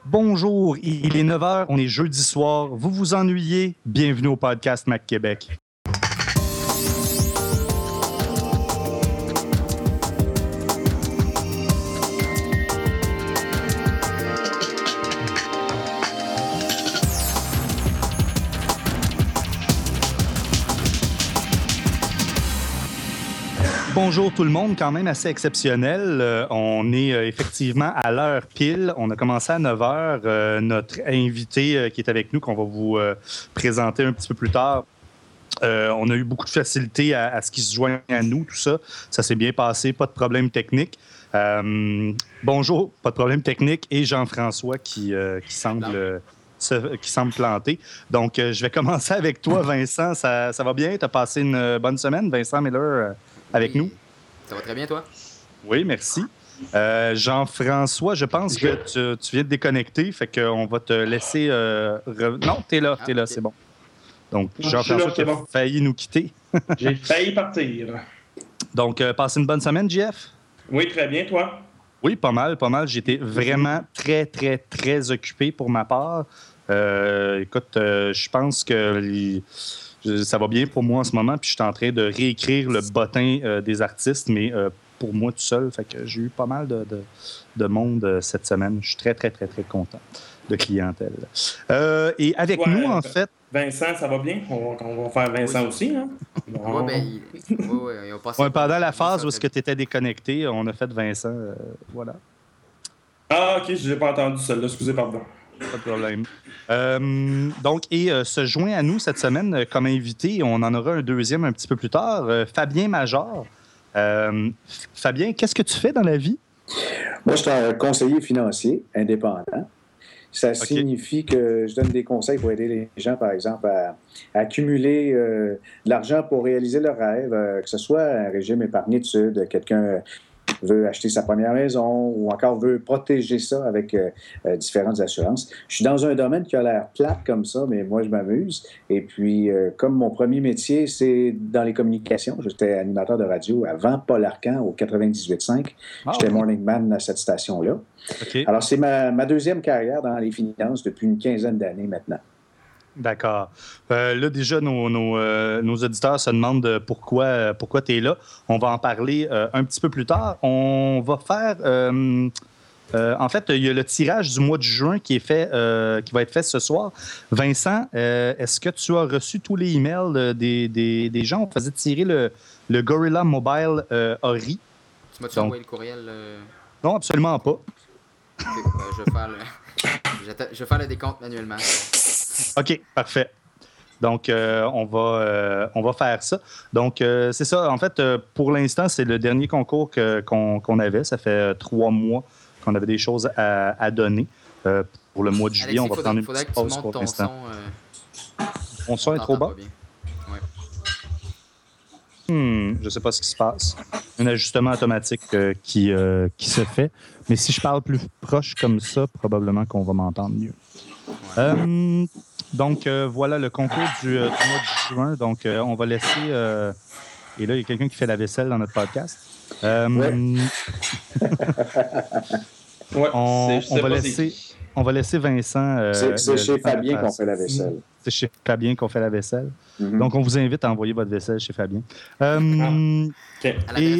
Bonjour, il est 9h, on est jeudi soir. Vous vous ennuyez? Bienvenue au podcast Mac Québec. Bonjour tout le monde, quand même assez exceptionnel. On est effectivement à l'heure pile. On a commencé à 9h. Notre invité qui est avec nous, qu'on va vous présenter un petit peu plus tard, on a eu beaucoup de facilité à ce qu'il se joigne à nous, tout ça. Ça s'est bien passé, pas de problème technique. Bonjour, pas de problème technique. Et Jean-François qui semble planter. Donc, je vais commencer avec toi, Vincent. Ça va bien? Tu as passé une bonne semaine, Vincent Miller? Avec nous. Ça va très bien, toi? Oui, merci. Jean-François, je pense que tu viens de déconnecter, fait qu'on va te laisser... Non, t'es là, okay. C'est bon. Donc, Jean-François qui a failli nous quitter. J'ai failli partir. Donc, passez une bonne semaine, Jeff? Oui, très bien, toi? Oui, pas mal. J'étais vraiment très, très, très occupé pour ma part. Écoute, je pense que... Ça va bien pour moi en ce moment, puis je suis en train de réécrire le bottin des artistes, mais pour moi tout seul. Fait que j'ai eu pas mal de monde cette semaine. Je suis très, très, très, très content de clientèle. Et avec nous, en fait... Vincent, ça va bien? On va faire Vincent aussi, hein? Bon. Oui, pendant la phase où tu étais déconnecté, on a fait Vincent, voilà. Ah, OK, je n'ai pas entendu celle-là. Excusez, pardon. Pas de problème. Donc, se joint à nous cette semaine comme invité, on en aura un deuxième un petit peu plus tard, Fabien Major. Fabien, qu'est-ce que tu fais dans la vie? Moi, je suis un conseiller financier indépendant. Ça signifie que je donne des conseils pour aider les gens, par exemple, à accumuler de l'argent pour réaliser leurs rêves, que ce soit un régime épargne-études, quelqu'un veut acheter sa première maison ou encore veut protéger ça avec différentes assurances. Je suis dans un domaine qui a l'air plate comme ça, mais moi, je m'amuse. Et puis, comme mon premier métier, c'est dans les communications. J'étais animateur de radio avant Paul Arcand au 98.5. J'étais morning man à cette station-là. Okay. Alors, c'est ma deuxième carrière dans les finances depuis une quinzaine d'années maintenant. D'accord. Là, déjà, nos auditeurs se demandent pourquoi tu es là. On va en parler un petit peu plus tard. On va faire... en fait, il y a le tirage du mois de juin qui va être fait ce soir. Vincent, est-ce que tu as reçu tous les emails des gens? On faisait tirer le Gorilla Mobile Ori. Tu m'as-tu envoyé le courriel? Non, absolument pas. Okay, je vais faire le décompte manuellement. OK, parfait. Donc, on va faire ça. Donc, c'est ça. En fait, pour l'instant, c'est le dernier concours qu'on avait. Ça fait 3 mois qu'on avait des choses à donner. Pour le mois de juillet, Alexis, on va prendre une petite pause pour l'instant. Mon son est trop bas? Je ne sais pas ce qui se passe. Un ajustement automatique qui se fait. Mais si je parle plus proche comme ça, probablement qu'on va m'entendre mieux. Ouais. Donc, voilà le concours du mois de juin. Donc, on va laisser... et là, il y a quelqu'un qui fait la vaisselle dans notre podcast. On va laisser Vincent... c'est chez Fabien qu'on fait la vaisselle. C'est chez Fabien qu'on fait la vaisselle. Mm-hmm. Donc, on vous invite à envoyer votre vaisselle chez Fabien. Okay.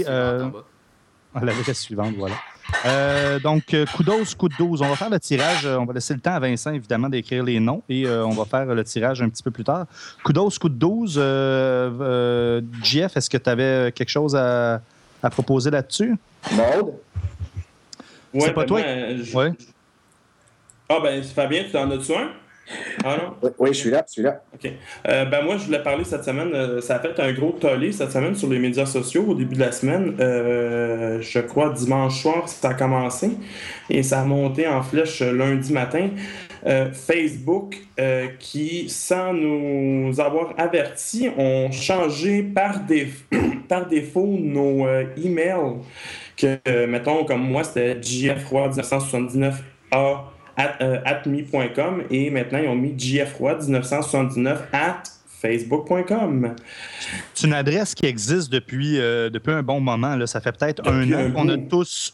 À l'adresse suivante, voilà. Donc, coup de 12. On va faire le tirage. On va laisser le temps à Vincent, évidemment, d'écrire les noms et on va faire le tirage un petit peu plus tard. Coup de 12. JF, est-ce que tu avais quelque chose à proposer là-dessus? Maude? C'est pas toi? Ouais. Ah, ben, Fabien, tu en as-tu un? Ah non? Oui, je suis là. OK. Moi, je voulais parler cette semaine. Ça a fait un gros tollé cette semaine sur les médias sociaux au début de la semaine. Je crois dimanche soir, ça a commencé. Et ça a monté en flèche lundi matin. Facebook, qui, sans nous avoir avertis, ont changé par défaut nos emails. Que, mettons, comme moi, c'était jfroy1979a @me.com et maintenant ils ont mis jfroy1979@facebook.com. C'est une adresse qui existe depuis un bon moment. Là. Ça fait peut-être un an qu'on a tous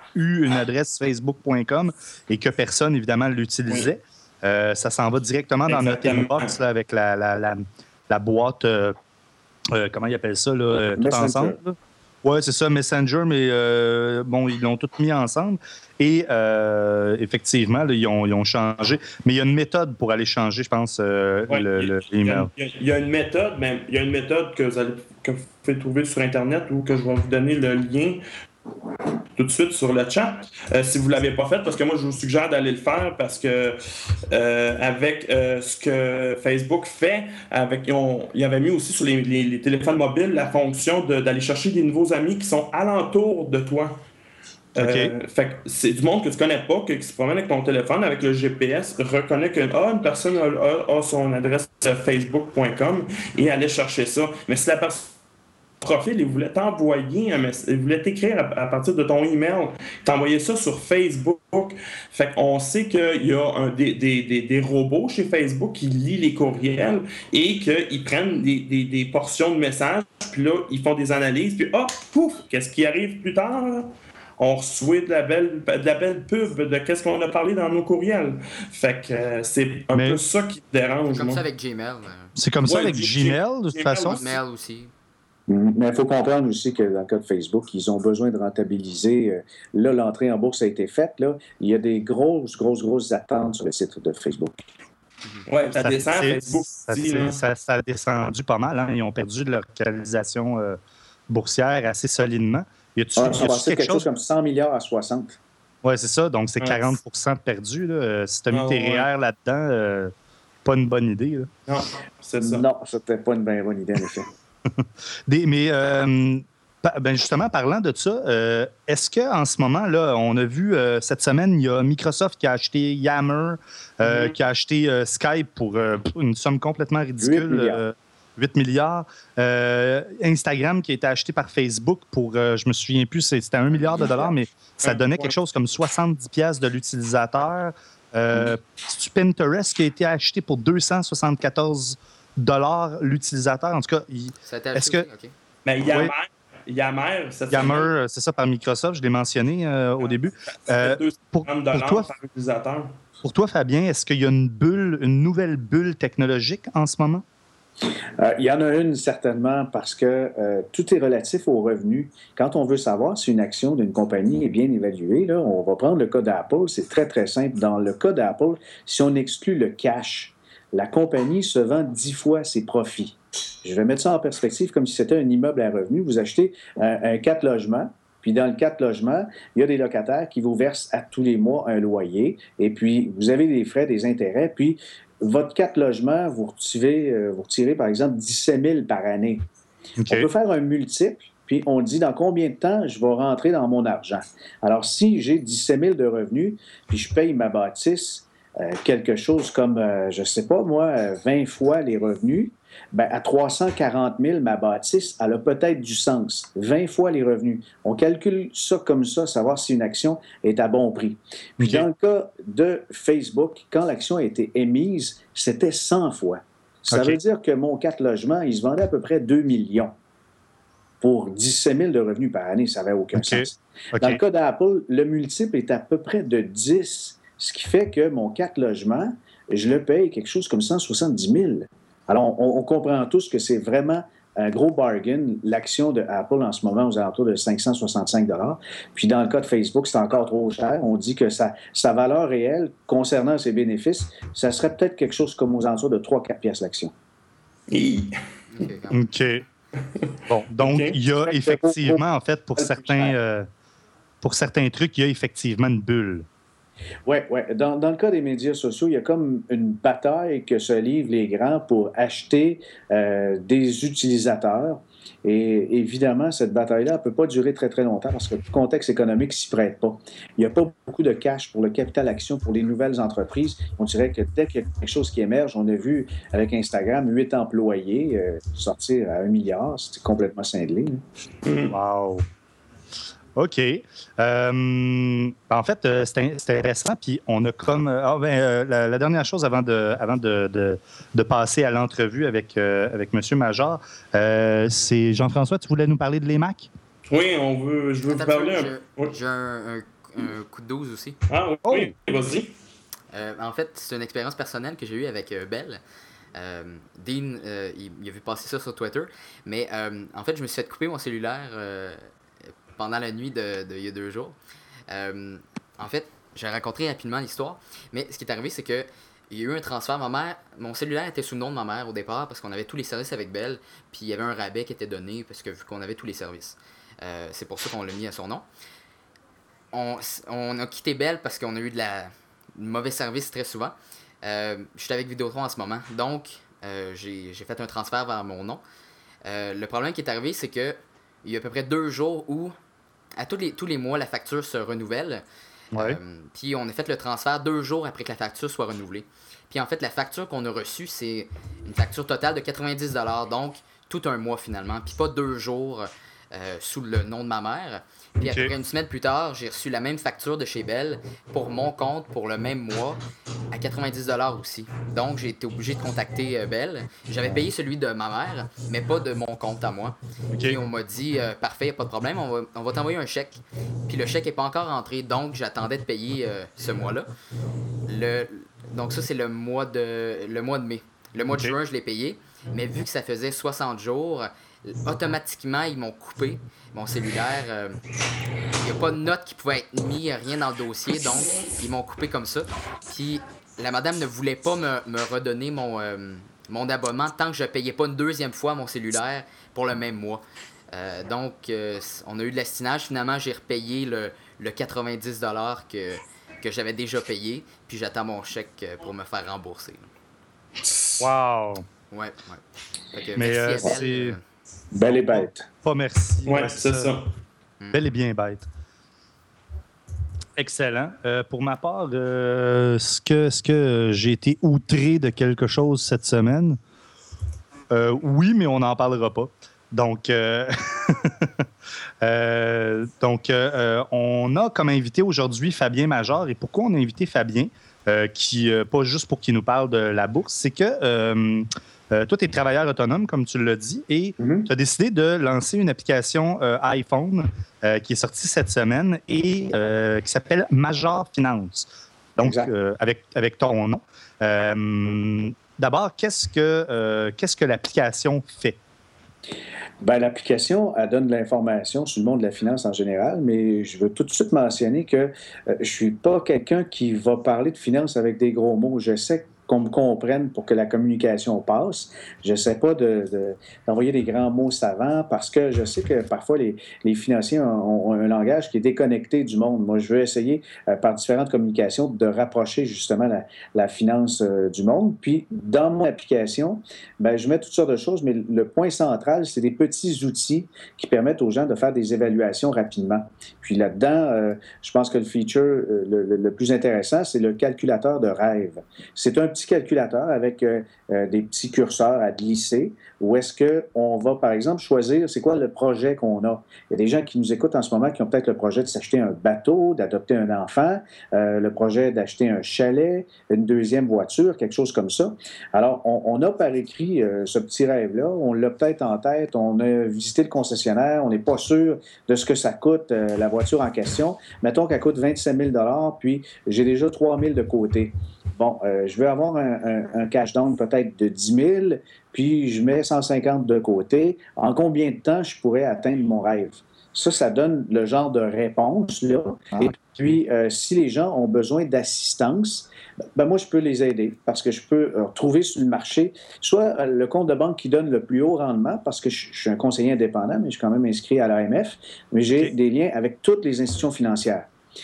eu une adresse facebook.com et que personne, évidemment, l'utilisait. Ça s'en va directement dans notre inbox là, avec la boîte, comment ils appellent ça, là, tout ensemble. Oui, c'est ça, Messenger, mais ils l'ont tout mis ensemble. Et effectivement, là, ils ont changé. Mais il y a une méthode pour aller changer, je pense, l'email. Il y a une méthode, mais il y a une méthode que vous pouvez trouver sur Internet ou que je vais vous donner le lien tout de suite sur le chat. Si vous ne l'avez pas fait, parce que moi, je vous suggère d'aller le faire parce que avec ce que Facebook fait, il avait mis aussi sur les téléphones mobiles la fonction d'aller chercher des nouveaux amis qui sont alentour de toi. Fait que c'est du monde que tu connais pas, qui se promène avec ton téléphone, avec le GPS, reconnaît que une personne a son adresse facebook.com et allait chercher ça. Mais si la personne profil, il voulait t'envoyer un message, il voulait t'écrire à partir de ton email, t'envoyer ça sur Facebook. Fait qu'on sait qu'il y a des robots chez Facebook qui lisent les courriels et qu'ils prennent des portions de messages, puis là, ils font des analyses, puis pouf, qu'est-ce qui arrive plus tard, là? On reçoit de la belle pub de qu'est-ce qu'on a parlé dans nos courriels. Fait que c'est un peu ça qui te dérange. C'est comme ça avec Gmail. C'est comme ça avec Gmail, de toute façon. Gmail aussi. Mais il faut comprendre aussi que dans le cas de Facebook, ils ont besoin de rentabiliser. Là, l'entrée en bourse a été faite. Là. Il y a des grosses attentes sur le site de Facebook. Oui, ça descend Facebook. Ça a descendu pas mal. Hein. Ils ont perdu de leur capitalisation boursière assez solidement. On passait quelque chose comme 100 milliards à 60. Oui, c'est ça. Donc, c'est 40 de perdu. Là. Si tu as mis tes REER là-dedans, pas une bonne idée. Là. Non, c'est ça. Non, c'était pas une bien bonne idée, en effet. Justement, parlant de ça, est-ce qu'en ce moment, là, on a vu cette semaine, il y a Microsoft qui a acheté Yammer, qui a acheté Skype pour une somme complètement ridicule. 8 milliards. Instagram qui a été acheté par Facebook pour, je me souviens plus, c'était 1 milliard de dollars, mais ça donnait quelque chose comme 70$ de l'utilisateur. C'est Pinterest qui a été acheté pour 274$ l'utilisateur. En tout cas, est-ce que... Okay. Mais Yammer, c'est ça, par Microsoft, je l'ai mentionné au début. Pour toi, par utilisateur. Pour toi, Fabien, est-ce qu'il y a une nouvelle bulle technologique en ce moment? Il y en a une certainement parce que tout est relatif aux revenus. Quand on veut savoir si une action d'une compagnie est bien évaluée, là, on va prendre le cas d'Apple, c'est très, très simple. Dans le cas d'Apple, si on exclut le cash, la compagnie se vend 10 fois ses profits. Je vais mettre ça en perspective comme si c'était un immeuble à revenus. Vous achetez un 4 logements, puis dans le 4 logements, il y a des locataires qui vous versent à tous les mois un loyer, et puis vous avez des frais, des intérêts, puis votre 4 logements, vous retirez par exemple 17 000 par année. Okay. On peut faire un multiple, puis on dit dans combien de temps je vais rentrer dans mon argent. Alors, si j'ai 17 000 de revenus, puis je paye ma bâtisse quelque chose comme, je ne sais pas moi, 20 fois les revenus, bien, à 340 000, ma bâtisse, elle a peut-être du sens. 20 fois les revenus. On calcule ça comme ça, savoir si une action est à bon prix. Puis dans le cas de Facebook, quand l'action a été émise, c'était 100 fois. Ça veut dire que mon 4 logements, il se vendait à peu près 2 millions pour 17 000 de revenus par année. Ça n'avait aucun sens. Dans le cas d'Apple, le multiple est à peu près de 10, ce qui fait que mon 4 logements, je le paye quelque chose comme 170 000. Alors, on comprend tous que c'est vraiment un gros bargain, l'action de Apple en ce moment aux alentours de 565 $. Puis dans le cas de Facebook, c'est encore trop cher. On dit que sa valeur réelle concernant ses bénéfices, ça serait peut-être quelque chose comme aux alentours de 3-4 piastres l'action. OK. Bon, donc il y a effectivement, en fait, pour certains trucs, il y a effectivement une bulle. Oui. Dans le cas des médias sociaux, il y a comme une bataille que se livrent les grands pour acheter des utilisateurs. Et évidemment, cette bataille-là ne peut pas durer très, très longtemps parce que le contexte économique ne s'y prête pas. Il n'y a pas beaucoup de cash pour le capital action pour les nouvelles entreprises. On dirait que dès qu'il y a quelque chose qui émerge, on a vu avec Instagram 8 employés sortir à 1 milliard. C'était complètement cinglé. Wow! OK. En fait, c'était intéressant. Puis on a comme... la dernière chose avant de passer à l'entrevue avec M. Major, c'est Jean-François, tu voulais nous parler de l'EMAC? Oui, je veux vous parler J'ai un un coup de 12 aussi. Ah oui, vas-y. En fait, c'est une expérience personnelle que j'ai eue avec Bell. Dean, il a vu passer ça sur Twitter. Mais en fait, je me suis fait couper mon cellulaire pendant la nuit il y a 2 jours. En fait, j'ai raconté rapidement l'histoire. Mais ce qui est arrivé, c'est que il y a eu un transfert. Mon cellulaire était sous le nom de ma mère au départ parce qu'on avait tous les services avec Bell. Puis il y avait un rabais qui était donné parce que vu qu'on avait tous les services. C'est pour ça qu'on l'a mis à son nom. On a quitté Bell parce qu'on a eu du mauvais service très souvent. Je suis avec Vidéotron en ce moment. Donc, j'ai fait un transfert vers mon nom. Le problème qui est arrivé, c'est que il y a à peu près 2 jours où, à tous les mois, la facture se renouvelle. Ouais. Puis on a fait le transfert 2 jours après que la facture soit renouvelée. Puis en fait, la facture qu'on a reçue, c'est une facture totale de 90$, donc tout un mois finalement, puis pas 2 jours sous le nom de ma mère. Puis à peu près une semaine plus tard, j'ai reçu la même facture de chez Bell pour mon compte pour le même mois à 90$ aussi. Donc j'ai été obligé de contacter Bell. J'avais payé celui de ma mère, mais pas de mon compte à moi. Puis on m'a dit parfait, y a pas de problème, on va t'envoyer un chèque. Puis le chèque est pas encore rentré, donc j'attendais de payer ce mois-là. Donc ça c'est le mois de mai. Le mois de juin, je l'ai payé, mais vu que ça faisait 60 jours, automatiquement, ils m'ont coupé mon cellulaire. Il n'y a pas de note qui pouvait être mise, rien dans le dossier, donc ils m'ont coupé comme ça. Puis la madame ne voulait pas me redonner mon abonnement tant que je ne payais pas une deuxième fois mon cellulaire pour le même mois. Donc, on a eu de l'estinage. Finalement, j'ai repayé le 90$ que j'avais déjà payé, puis j'attends mon chèque pour me faire rembourser. Wow! Ouais. Fait que Mais merci à Bell. Belle et bête. Pas merci. Ouais, c'est ça. Belle et bien bête. Excellent. Pour ma part, est-ce que j'ai été outré de quelque chose cette semaine? Oui, mais on n'en parlera pas. Donc, on a comme invité aujourd'hui Fabien Major. Et pourquoi on a invité Fabien, pas juste pour qu'il nous parle de la bourse, c'est que toi, tu es travailleur autonome, comme tu l'as dit, et tu as décidé de lancer une application iPhone qui est sortie cette semaine et qui s'appelle Major Finance. Donc, avec ton nom. D'abord, qu'est-ce que l'application fait? Ben, l'application, elle donne de l'information sur le monde de la finance en général, mais je veux tout de suite mentionner que je ne suis pas quelqu'un qui va parler de finance avec des gros mots. J'essaie qu'on me comprenne pour que la communication passe. Je ne sais pas d'envoyer des grands mots savants parce que je sais que parfois les financiers ont un langage qui est déconnecté du monde. Moi, je veux essayer par différentes communications de rapprocher justement la finance du monde. Puis, dans mon application, ben, je mets toutes sortes de choses, mais le point central, c'est des petits outils qui permettent aux gens de faire des évaluations rapidement. Puis là-dedans, je pense que le feature le plus intéressant, c'est le calculateur de rêve. C'est un petit calculateur avec des petits curseurs à glisser où est-ce qu'on va, par exemple, choisir c'est quoi le projet qu'on a. Il y a des gens qui nous écoutent en ce moment qui ont peut-être le projet de s'acheter un bateau, d'adopter un enfant, le projet d'acheter un chalet, une deuxième voiture, quelque chose comme ça. Alors, on a par écrit ce petit rêve-là, on l'a peut-être en tête, on a visité le concessionnaire, on n'est pas sûr de ce que ça coûte, la voiture en question. Mettons qu'elle coûte 27 000 $, puis j'ai déjà 3 000 de côté. Bon, je veux avoir un cash down peut-être de 10 000, puis je mets 150 de côté. En combien de temps je pourrais atteindre mon rêve? Ça donne le genre de réponse, là. Et puis, si les gens ont besoin d'assistance, ben moi, je peux les aider parce que je peux trouver sur le marché soit le compte de banque qui donne le plus haut rendement parce que je suis un conseiller indépendant, mais je suis quand même inscrit à l'AMF, mais j'ai des liens avec toutes les institutions financières.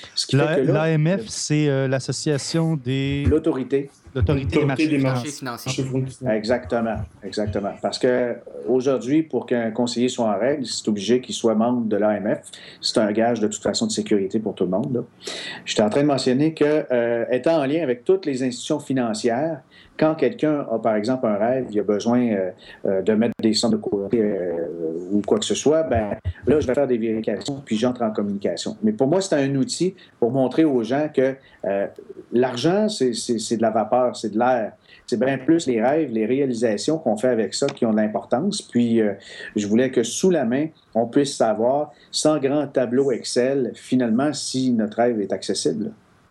L'AMF, c'est l'association des... L'autorité des marchés financiers. Exactement. Parce qu'aujourd'hui, pour qu'un conseiller soit en règle, c'est obligé qu'il soit membre de l'AMF. C'est un gage de toute façon de sécurité pour tout le monde. Là. J'étais en train de mentionner que, étant en lien avec toutes les institutions financières, quand quelqu'un a, par exemple, un rêve, il a besoin de mettre des sommes de côté ou quoi que ce soit, ben là, je vais faire des vérifications, puis j'entre en communication. Mais pour moi, c'est un outil pour montrer aux gens que l'argent, c'est de la vapeur, c'est de l'air. C'est bien plus les rêves, les réalisations qu'on fait avec ça qui ont de l'importance. Puis, je voulais que sous la main, on puisse savoir, sans grand tableau Excel, finalement, si notre rêve est accessible.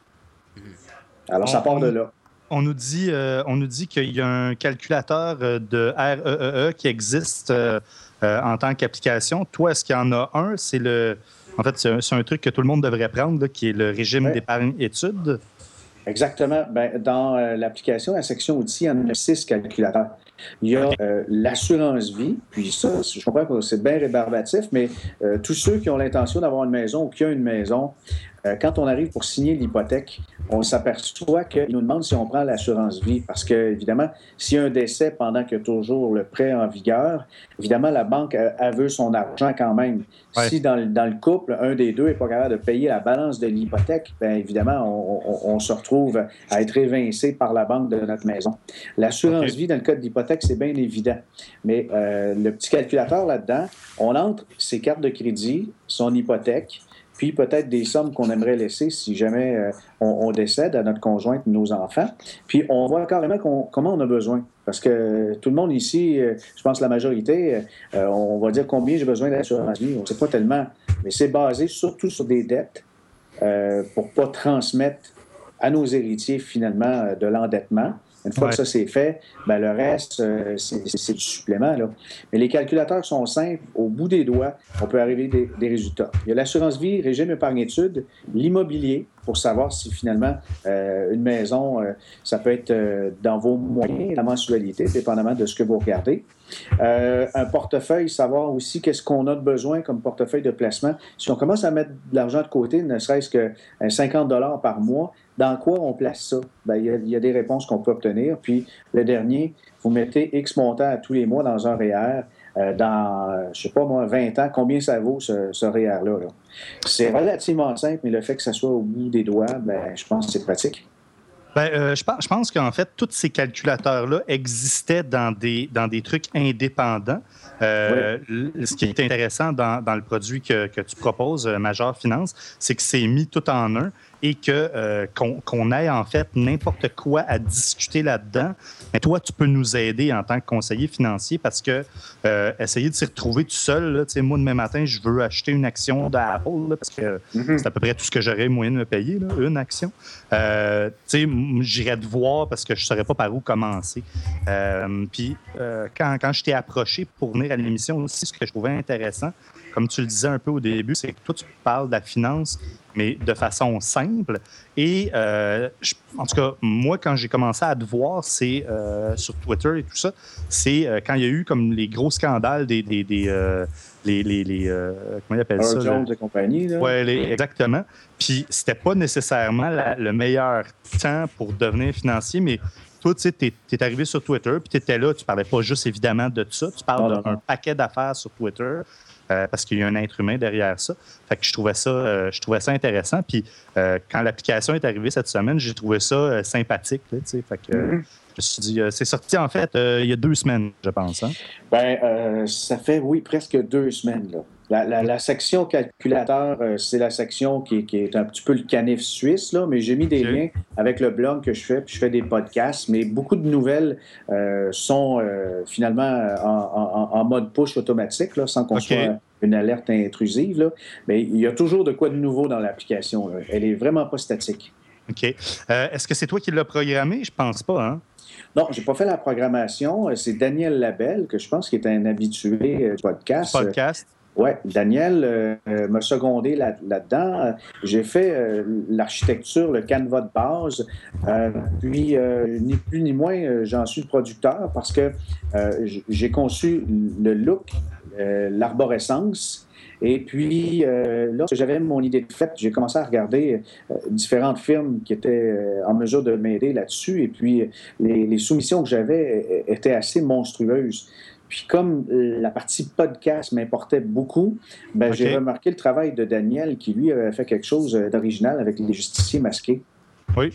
Alors, ça part de là. On nous dit qu'il y a un calculateur de REEE qui existe en tant qu'application. Toi, est-ce qu'il y en a un? En fait, c'est un truc que tout le monde devrait prendre, là, qui est le régime d'épargne études. Exactement. Ben, dans l'application, la section outils, il y en a 6 calculateurs. Il y a l'assurance vie, puis ça, je comprends que c'est bien rébarbatif, mais tous ceux qui ont l'intention d'avoir une maison ou qui ont une maison, quand on arrive pour signer l'hypothèque, on s'aperçoit qu'ils nous demandent si on prend l'assurance vie. Parce que, évidemment, s'il y a un décès pendant qu'il y a toujours le prêt en vigueur, évidemment, la banque, elle veut son argent quand même. Ouais. Si dans le couple, un des deux n'est pas capable de payer la balance de l'hypothèque, bien évidemment, on se retrouve à être évincé par la banque de notre maison. L'assurance vie, dans le cas de l'hypothèque, c'est bien évident. Mais le petit calculateur là-dedans, on entre ses cartes de crédit, son hypothèque, puis peut-être des sommes qu'on aimerait laisser si jamais on décède à notre conjointe, nos enfants. Puis on voit carrément comment on a besoin. Parce que tout le monde ici, je pense la majorité, on va dire combien j'ai besoin d'assurance vie. On ne sait pas tellement. Mais c'est basé surtout sur des dettes pour ne pas transmettre à nos héritiers finalement de l'endettement. Une fois que ça c'est fait, ben le reste, c'est du supplément. Là. Mais les calculateurs sont simples. Au bout des doigts, on peut arriver des résultats. Il y a l'assurance vie, régime épargne-études, l'immobilier, pour savoir si finalement une maison, ça peut être dans vos moyens, la mensualité, dépendamment de ce que vous regardez. Un portefeuille, savoir aussi qu'est-ce qu'on a de besoin comme portefeuille de placement. Si on commence à mettre de l'argent de côté, ne serait-ce que 50 $ par mois, dans quoi on place ça? Bien, il y a des réponses qu'on peut obtenir. Puis le dernier, vous mettez X montant à tous les mois dans un REER. Dans, je sais pas moi, 20 ans, combien ça vaut ce REER-là? Là? C'est relativement simple, mais le fait que ça soit au bout des doigts, ben, je pense que c'est pratique. Je pense qu'en fait, tous ces calculateurs-là existaient dans des trucs indépendants. Ce qui est intéressant dans le produit que tu proposes, Major Finance, c'est que c'est mis tout en un et qu'on ait en fait n'importe quoi à discuter là-dedans. Mais toi, tu peux nous aider en tant que conseiller financier parce que essayer de s'y retrouver tout seul, là, moi, demain matin, je veux acheter une action d'Apple là, parce que c'est à peu près tout ce que j'aurais moyen de me payer, là, une action. J'irais te voir parce que je ne saurais pas par où commencer. Puis, quand je t'ai approché pour venir à l'émission aussi, ce que je trouvais intéressant, comme tu le disais un peu au début, c'est que toi, tu parles de la finance, mais de façon simple. Et en tout cas, moi, quand j'ai commencé à te voir, c'est sur Twitter et tout ça, c'est quand il y a eu comme les gros scandales des comment ils appellent ça? Jones et compagnie. Oui, exactement. Puis, c'était pas nécessairement le meilleur temps pour devenir financier, mais toi, tu sais, t'es arrivé sur Twitter, puis tu étais là, tu parlais pas juste évidemment de ça, tu parles d'un paquet d'affaires sur Twitter. Parce qu'il y a un être humain derrière ça. Fait que je trouvais ça intéressant. Puis quand l'application est arrivée cette semaine, j'ai trouvé ça sympathique. Là, fait que je me suis dit, c'est sorti en fait il y a 2 semaines, je pense. Hein? Bien, ça fait, oui, presque 2 semaines. Là. La section calculateur, c'est la section qui est un petit peu le canif suisse, là, mais j'ai mis des liens avec le blog que je fais, puis je fais des podcasts, mais beaucoup de nouvelles sont finalement en mode push automatique, là, sans qu'on soit une alerte intrusive. Là. Mais il y a toujours de quoi de nouveau dans l'application. Là. Elle est vraiment pas statique. OK. Est-ce que c'est toi qui l'as programmé? Je pense pas, hein? Non, j'ai pas fait la programmation. C'est Daniel Labelle, que je pense qui est un habitué du podcast. Oui, Daniel m'a secondé là-dedans. J'ai fait l'architecture, le canevas de base. Puis, ni plus ni moins, j'en suis le producteur parce que j'ai conçu le look, l'arborescence. Et puis, lorsque j'avais mon idée de fait, j'ai commencé à regarder différentes firmes qui étaient en mesure de m'aider là-dessus. Et puis, les soumissions que j'avais étaient assez monstrueuses. Puis comme la partie podcast m'importait beaucoup, j'ai remarqué le travail de Daniel qui, lui, avait fait quelque chose d'original avec les justiciers masqués. Oui.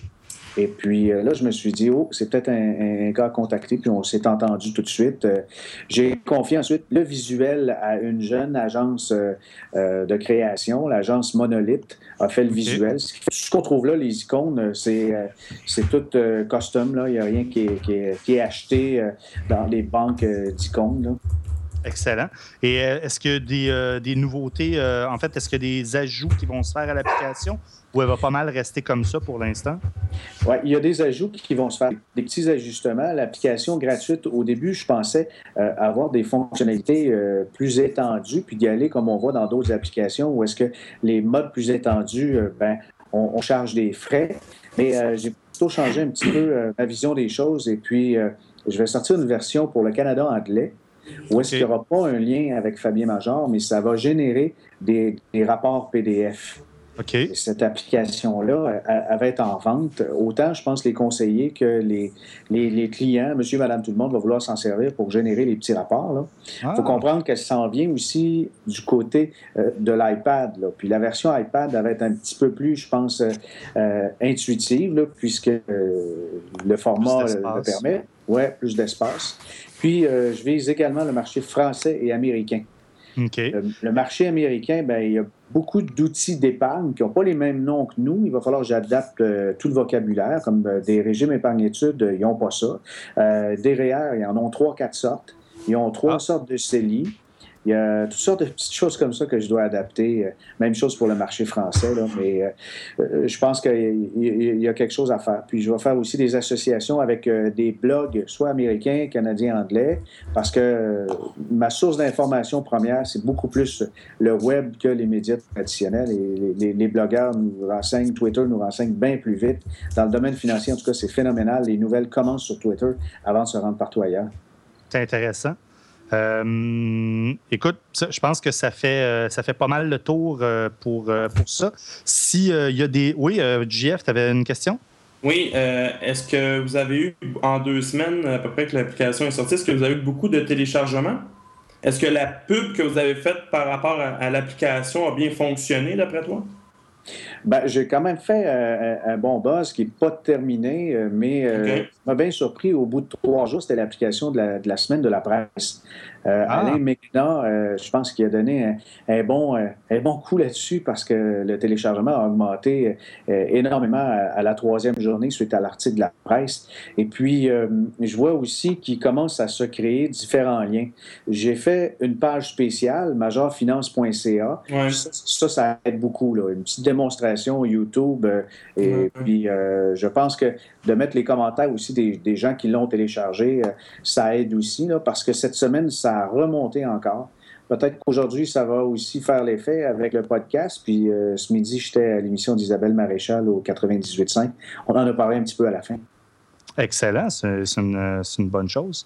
Et puis là, je me suis dit, c'est peut-être un gars à contacter, puis on s'est entendu tout de suite. J'ai confié ensuite le visuel à une jeune agence de création, l'agence Monolith a fait le visuel. Ce qu'on trouve là, les icônes, c'est tout custom, là. Il n'y a rien qui est acheté dans les banques d'icônes, là. Excellent. Et est-ce qu'il y a des nouveautés? En fait, est-ce qu'il y a des ajouts qui vont se faire à l'application ou elle va pas mal rester comme ça pour l'instant? Oui, il y a des ajouts qui vont se faire, des petits ajustements. L'application gratuite, au début, je pensais avoir des fonctionnalités plus étendues, puis d'y aller comme on voit dans d'autres applications où est-ce que les modes plus étendus, on charge des frais. Mais j'ai plutôt changé un petit peu ma vision des choses et puis je vais sortir une version pour le Canada anglais. Où est-ce qu'il n'y aura pas un lien avec Fabien Major, mais ça va générer des rapports PDF. OK. Et cette application-là, elle va être en vente. Autant, je pense, les conseillers que les clients, monsieur, madame, tout le monde, va vouloir s'en servir pour générer les petits rapports. Il faut comprendre qu'elle s'en vient aussi du côté de l'iPad, là. Puis la version iPad, elle va être un petit peu plus, je pense, intuitive, là, puisque le format le permet. Oui, plus d'espace. Puis, je vise également le marché français et américain. Okay. Le marché américain, il y a beaucoup d'outils d'épargne qui n'ont pas les mêmes noms que nous. Il va falloir que j'adapte tout le vocabulaire, comme des régimes épargne-études, ils n'ont pas ça. Des REER, ils en ont 3-4 sortes. Ils ont 3 sortes de CELI. Il y a toutes sortes de petites choses comme ça que je dois adapter. Même chose pour le marché français, là, mais je pense qu'il y a quelque chose à faire. Puis je vais faire aussi des associations avec des blogs, soit américains, canadiens, anglais, parce que ma source d'information première, c'est beaucoup plus le web que les médias traditionnels. Et les blogueurs nous renseignent, Twitter nous renseigne bien plus vite. Dans le domaine financier, en tout cas, c'est phénoménal. Les nouvelles commencent sur Twitter avant de se rendre partout ailleurs. C'est intéressant. Écoute, je pense que ça fait pas mal le tour pour ça. S'il y a des... Oui, JF, tu avais une question? Oui, est-ce que vous avez eu, en 2 semaines, à peu près que l'application est sortie, est-ce que vous avez eu beaucoup de téléchargements? Est-ce que la pub que vous avez faite par rapport à l'application a bien fonctionné, d'après toi? J'ai quand même fait un bon buzz qui n'est pas terminé, mais ça m'a bien surpris. Au bout de 3 jours, c'était l'application de la semaine de la presse. Alain Mekna, je pense qu'il a donné un bon coup là-dessus parce que le téléchargement a augmenté énormément à la 3e journée suite à l'article de la presse. Et puis, je vois aussi qu'il commence à se créer différents liens. J'ai fait une page spéciale, majorfinance.ca. Ouais. Ça aide beaucoup, là. Une petite démonstration YouTube. Puis, je pense que de mettre les commentaires aussi des gens qui l'ont téléchargé, ça aide aussi, là, parce que cette semaine, ça a remonté encore. Peut-être qu'aujourd'hui, ça va aussi faire l'effet avec le podcast. Puis ce midi, j'étais à l'émission d'Isabelle Maréchal au 98.5. On en a parlé un petit peu à la fin. Excellent, c'est une bonne chose.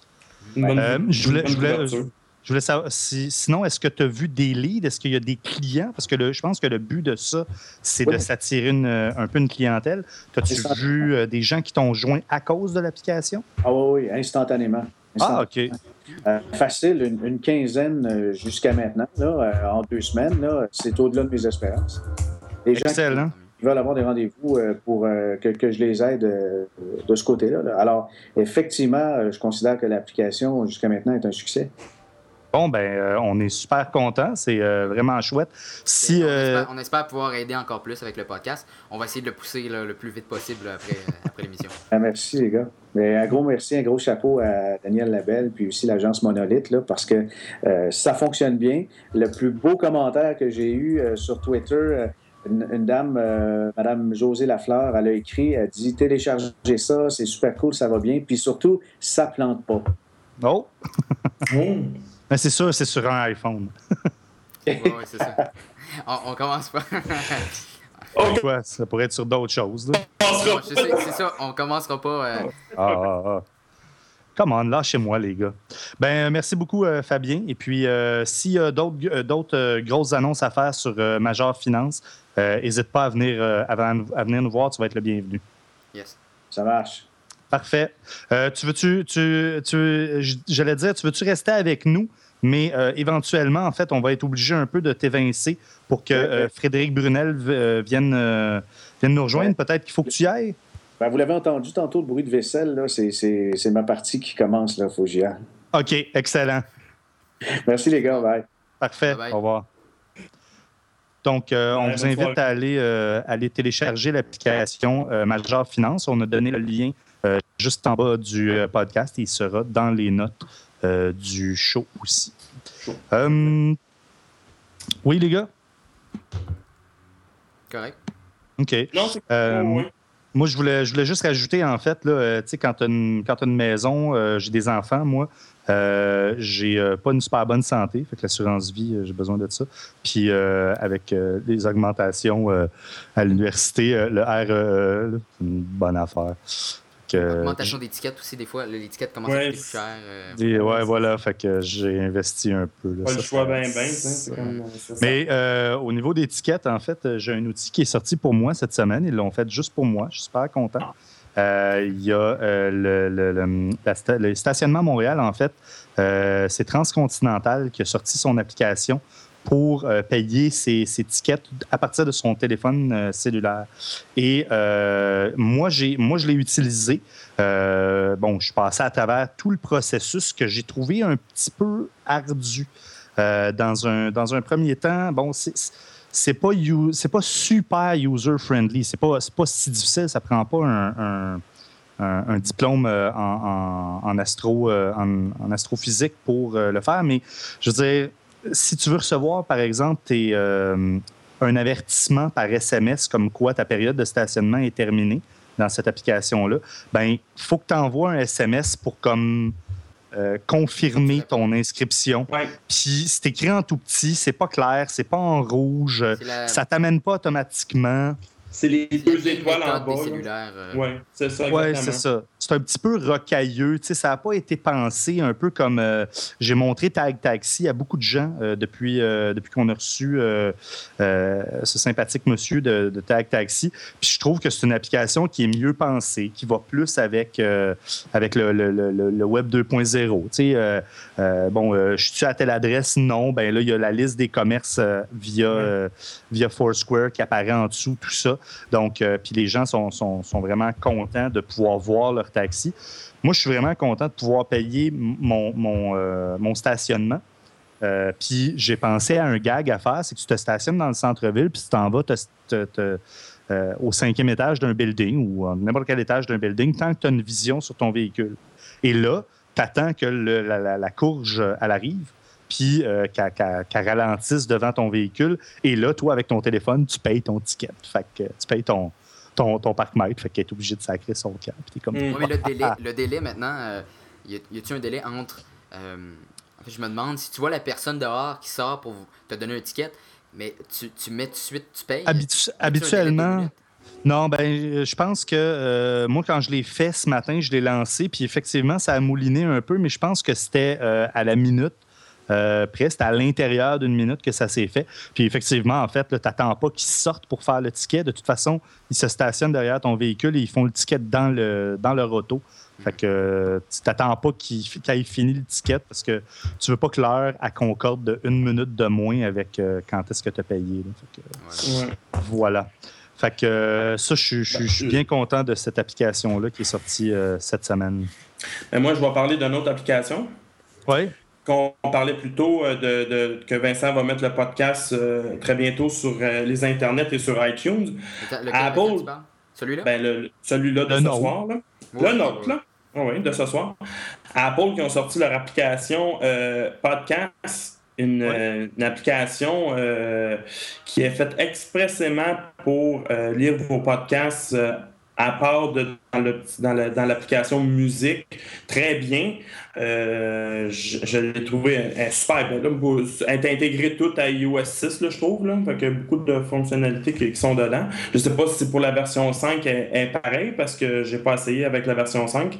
Je voulais savoir, sinon, est-ce que tu as vu des leads? Est-ce qu'il y a des clients? Parce que je pense que le but de ça, c'est de s'attirer un peu une clientèle. As-tu vu des gens qui t'ont joint à cause de l'application? Ah oui, instantanément. Ah, OK. Facile, une quinzaine jusqu'à maintenant, là, en 2 semaines. Là, c'est au-delà de mes espérances. Les Excellent. gens qui veulent avoir des rendez-vous pour que je les aide de ce côté-là. Là. Alors, effectivement, je considère que l'application, jusqu'à maintenant, est un succès. Bon, on est super contents. C'est vraiment chouette. On espère pouvoir aider encore plus avec le podcast. On va essayer de le pousser le plus vite possible après l'émission. Merci, les gars. Mais un gros merci, un gros chapeau à Daniel Labelle, puis aussi l'agence Monolith, là, parce que ça fonctionne bien. Le plus beau commentaire que j'ai eu sur Twitter, une dame, Mme Josée Lafleur, elle a écrit, elle dit « Téléchargez ça, c'est super cool, ça va bien. » Puis surtout, ça plante pas. Oh! Mais c'est sûr, c'est sur un iPhone. Oui, c'est ça. On commence pas. Quoi, ça pourrait être sur d'autres choses. Là. C'est ça, on commencera pas. Come on, lâchez-moi, les gars. Merci beaucoup, Fabien. Et puis, s'il y a d'autres grosses annonces à faire sur Major Finance, n'hésite pas à venir nous voir, tu vas être le bienvenu. Yes. Ça marche. Parfait. J'allais dire, tu veux-tu rester avec nous? Mais éventuellement, en fait, on va être obligé un peu de t'évincer pour que Frédéric Brunel vienne nous rejoindre. Peut-être qu'il faut que tu y ailles? Ben, vous l'avez entendu tantôt, le bruit de vaisselle, là, c'est ma partie qui commence, là, faut que j'y aille. OK, excellent. Merci les gars, bye. Parfait, Bye bye. au revoir. Donc, on vous invite à aller télécharger l'application Major Finance. On a donné le lien juste en bas du podcast et il sera dans les notes du show aussi. Oui, les gars? Correct. OK. Non, c'est oui. Moi, je voulais juste rajouter, en fait, là, tu sais, quand tu as une maison, j'ai des enfants, moi, j'ai pas une super bonne santé, fait que l'assurance vie, j'ai besoin de ça. Puis avec les augmentations à l'université, le REE, là, c'est une bonne affaire. Augmentation d'étiquettes aussi, des fois, l'étiquette commence à coûter plus cher. Ouais, voilà, fait que j'ai investi un peu. Là, pas le choix bien, c'est comme... Mais au niveau d'étiquettes, en fait, j'ai un outil qui est sorti pour moi cette semaine. Ils l'ont fait juste pour moi. Je suis super content. Il y a le stationnement Montréal, en fait. C'est Transcontinental qui a sorti son application pour payer ses tickets à partir de son téléphone cellulaire. Et moi, je l'ai utilisé. Je suis passé à travers tout le processus que j'ai trouvé un petit peu ardu. Dans un premier temps, bon, c'est pas super user-friendly. C'est pas si difficile. Ça prend pas un diplôme en astrophysique pour le faire. Mais je veux dire, si tu veux recevoir, par exemple, un avertissement par SMS comme quoi ta période de stationnement est terminée dans cette application-là, ben il faut que tu envoies un SMS pour comme confirmer ton inscription. Ouais. Puis c'est écrit en tout petit, c'est pas clair, c'est pas en rouge, ça t'amène pas automatiquement. C'est les deux étoiles en bas. Des cellulaires. Oui, c'est ça, exactement. exactement. Oui, c'est ça. C'est un petit peu rocailleux. Tu sais, ça n'a pas été pensé un peu comme... j'ai montré Tag Taxi à beaucoup de gens depuis qu'on a reçu ce sympathique monsieur de Tag Taxi. Puis je trouve que c'est une application qui est mieux pensée, qui va plus avec le Web 2.0. Tu sais, je suis à telle adresse? Non. Ben là, il y a la liste des commerces via Foursquare qui apparaît en dessous, tout ça. Donc, puis les gens sont vraiment contents de pouvoir voir leur taxi. Moi, je suis vraiment content de pouvoir payer mon stationnement. Puis j'ai pensé à un gag à faire, c'est que tu te stationnes dans le centre-ville, puis tu t'en vas au 5e étage d'un building ou à n'importe quel étage d'un building, tant que tu as une vision sur ton véhicule. Et là, tu attends que la courge, elle arrive, puis qu'elle ralentisse devant ton véhicule. Et là, toi, avec ton téléphone, tu payes ton ticket. Fait que tu payes ton parc-mètre, fait qu'elle est obligée de sacrer son camp. Puis t'es comme... Oui, mais le délai maintenant, y a-t-il un délai entre... en fait, je me demande, si tu vois la personne dehors qui sort pour te donner un ticket, mais tu mets tout de suite, tu payes? Habituellement... Non, je pense que moi, quand je l'ai fait ce matin, je l'ai lancé, puis effectivement, ça a mouliné un peu, mais je pense que c'était à la minute. C'était à l'intérieur d'une minute que ça s'est fait. Puis effectivement, en fait, tu n'attends pas qu'ils sortent pour faire le ticket. De toute façon, ils se stationnent derrière ton véhicule et ils font le ticket dans leur auto. Fait que tu t'attends pas qu'ils aient fini le ticket parce que tu veux pas que l'heure elle concorde de 1 minute de moins avec quand est-ce que tu as payé. Fait que, voilà. Fait que ça, je suis bien content de cette application-là qui est sortie cette semaine. Moi, je vais parler d'une autre application. Oui. Qu'on parlait plus tôt que Vincent va mettre le podcast très bientôt sur les internets et sur iTunes. Apple, tu parles? Celui-là? Celui-là de ce soir. Là. Le nôtre, là. Oui, de ce soir. Apple qui ont sorti leur application podcast, une application qui est faite expressément pour lire vos podcasts à part dans l'application musique, très bien. Je l'ai trouvé super bien. Elle est intégrée toute à iOS 6, là, je trouve. Là. Fait qu'il y a beaucoup de fonctionnalités qui sont dedans. Je ne sais pas si c'est pour la version 5 est pareil, parce que je n'ai pas essayé avec la version 5.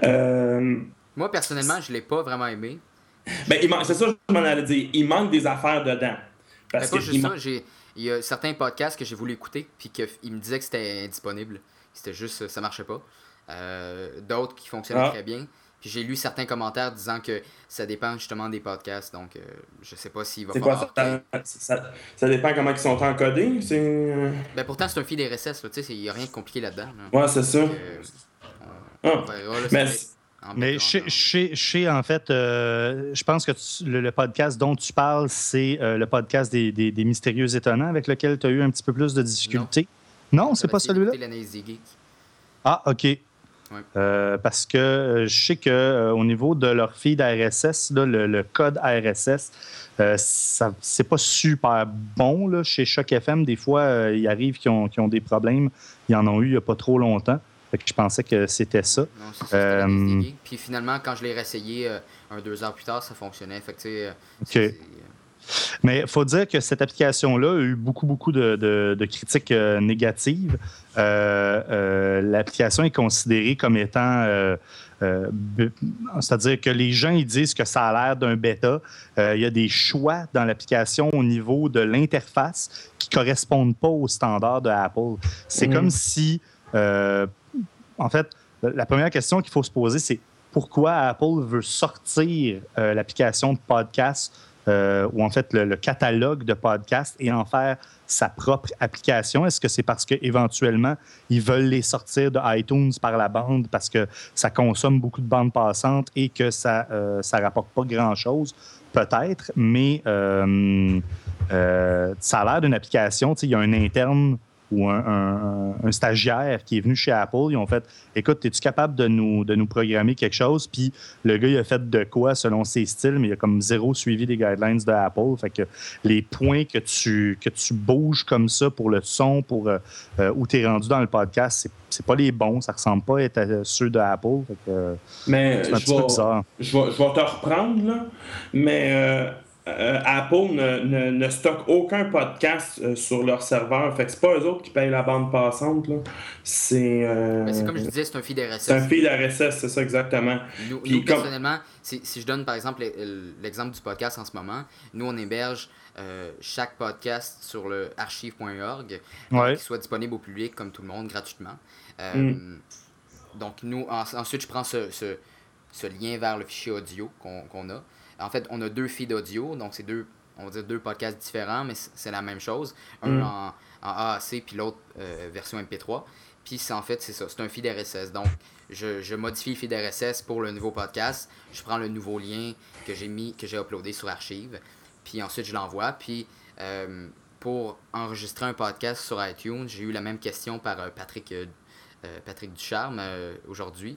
Moi, personnellement, je ne l'ai pas vraiment aimé. C'est ça que je m'en allais dire. Il manque des affaires dedans. Parce que il y a certains podcasts que j'ai voulu écouter puis qu'ils me disaient que c'était indisponible. C'était juste, ça marchait pas. D'autres qui fonctionnaient très bien. Puis Puis j'ai lu certains commentaires disant que ça dépend justement des podcasts, donc je sais pas s'il va C'est quoi, falloir... ça dépend comment ils sont encodés? Ben pourtant, c'est un feed RSS, là, tu sais, il n'y a rien de compliqué là-dedans. Là. Ouais, c'est ça. Donc, on Ah. verra, là, Mais Mais en fait, je pense que le podcast dont tu parles, c'est le podcast des Mystérieux Étonnants avec lequel tu as eu un petit peu plus de difficultés. Non, c'est pas celui-là? L'analyse des geeks. Ah, OK. Ouais. Parce que je sais qu'au niveau de leur feed RSS, là, le code RSS, c'est pas super bon. Là. Chez Choc FM, des fois, il arrive qu'ils ont des problèmes. Ils en ont eu il n'y a pas trop longtemps. Fait que je pensais que c'était ça. Non, c'est ça, l'analyse des geeks. Puis finalement, quand je l'ai réessayé 2 heures plus tard, ça fonctionnait. Fait que, tu sais, Mais il faut dire que cette application-là a eu beaucoup de critiques négatives. L'application est considérée comme étant... c'est-à-dire que les gens ils disent que ça a l'air d'un bêta. Il y a des choix dans l'application au niveau de l'interface qui ne correspondent pas aux standards de Apple. C'est comme si... en fait, la première question qu'il faut se poser, c'est pourquoi Apple veut sortir l'application de podcast ou en fait le catalogue de podcasts et en faire sa propre application? Est-ce que c'est parce qu'éventuellement, ils veulent les sortir de iTunes par la bande parce que ça consomme beaucoup de bandes passantes et que ça rapporte pas grand-chose? Peut-être, mais ça a l'air d'une application. Il y a un interne ou un stagiaire qui est venu chez Apple, ils ont fait « Écoute, es-tu capable de nous programmer quelque chose? » Puis le gars, il a fait de quoi selon ses styles, mais il a comme zéro suivi des guidelines de Apple. Fait que les points que tu bouges comme ça pour le son, pour où tu es rendu dans le podcast, c'est pas les bons. Ça ressemble pas à ceux de Apple. Fait que, mais c'est un petit peu bizarre. Je vais te reprendre, là. Mais... Apple ne stocke aucun podcast sur leur serveur. Fait que c'est pas eux autres qui payent la bande passante. Là. C'est comme je disais, c'est un feed RSS. C'est un feed RSS, c'est ça exactement. Nous personnellement, si je donne par exemple l'exemple du podcast en ce moment, nous on héberge chaque podcast sur le archive.org qui soit disponible au public comme tout le monde gratuitement. Donc nous, ensuite je prends ce lien vers le fichier audio qu'on a. En fait, on a 2 feeds audio, donc c'est deux podcasts différents, mais c'est la même chose. Un en AAC, puis l'autre version MP3. Puis c'est ça, c'est un feed RSS. Donc, je modifie le feed RSS pour le nouveau podcast. Je prends le nouveau lien que j'ai uploadé sur Archive. Puis ensuite, je l'envoie. Puis pour enregistrer un podcast sur iTunes, j'ai eu la même question par Patrick Ducharme aujourd'hui.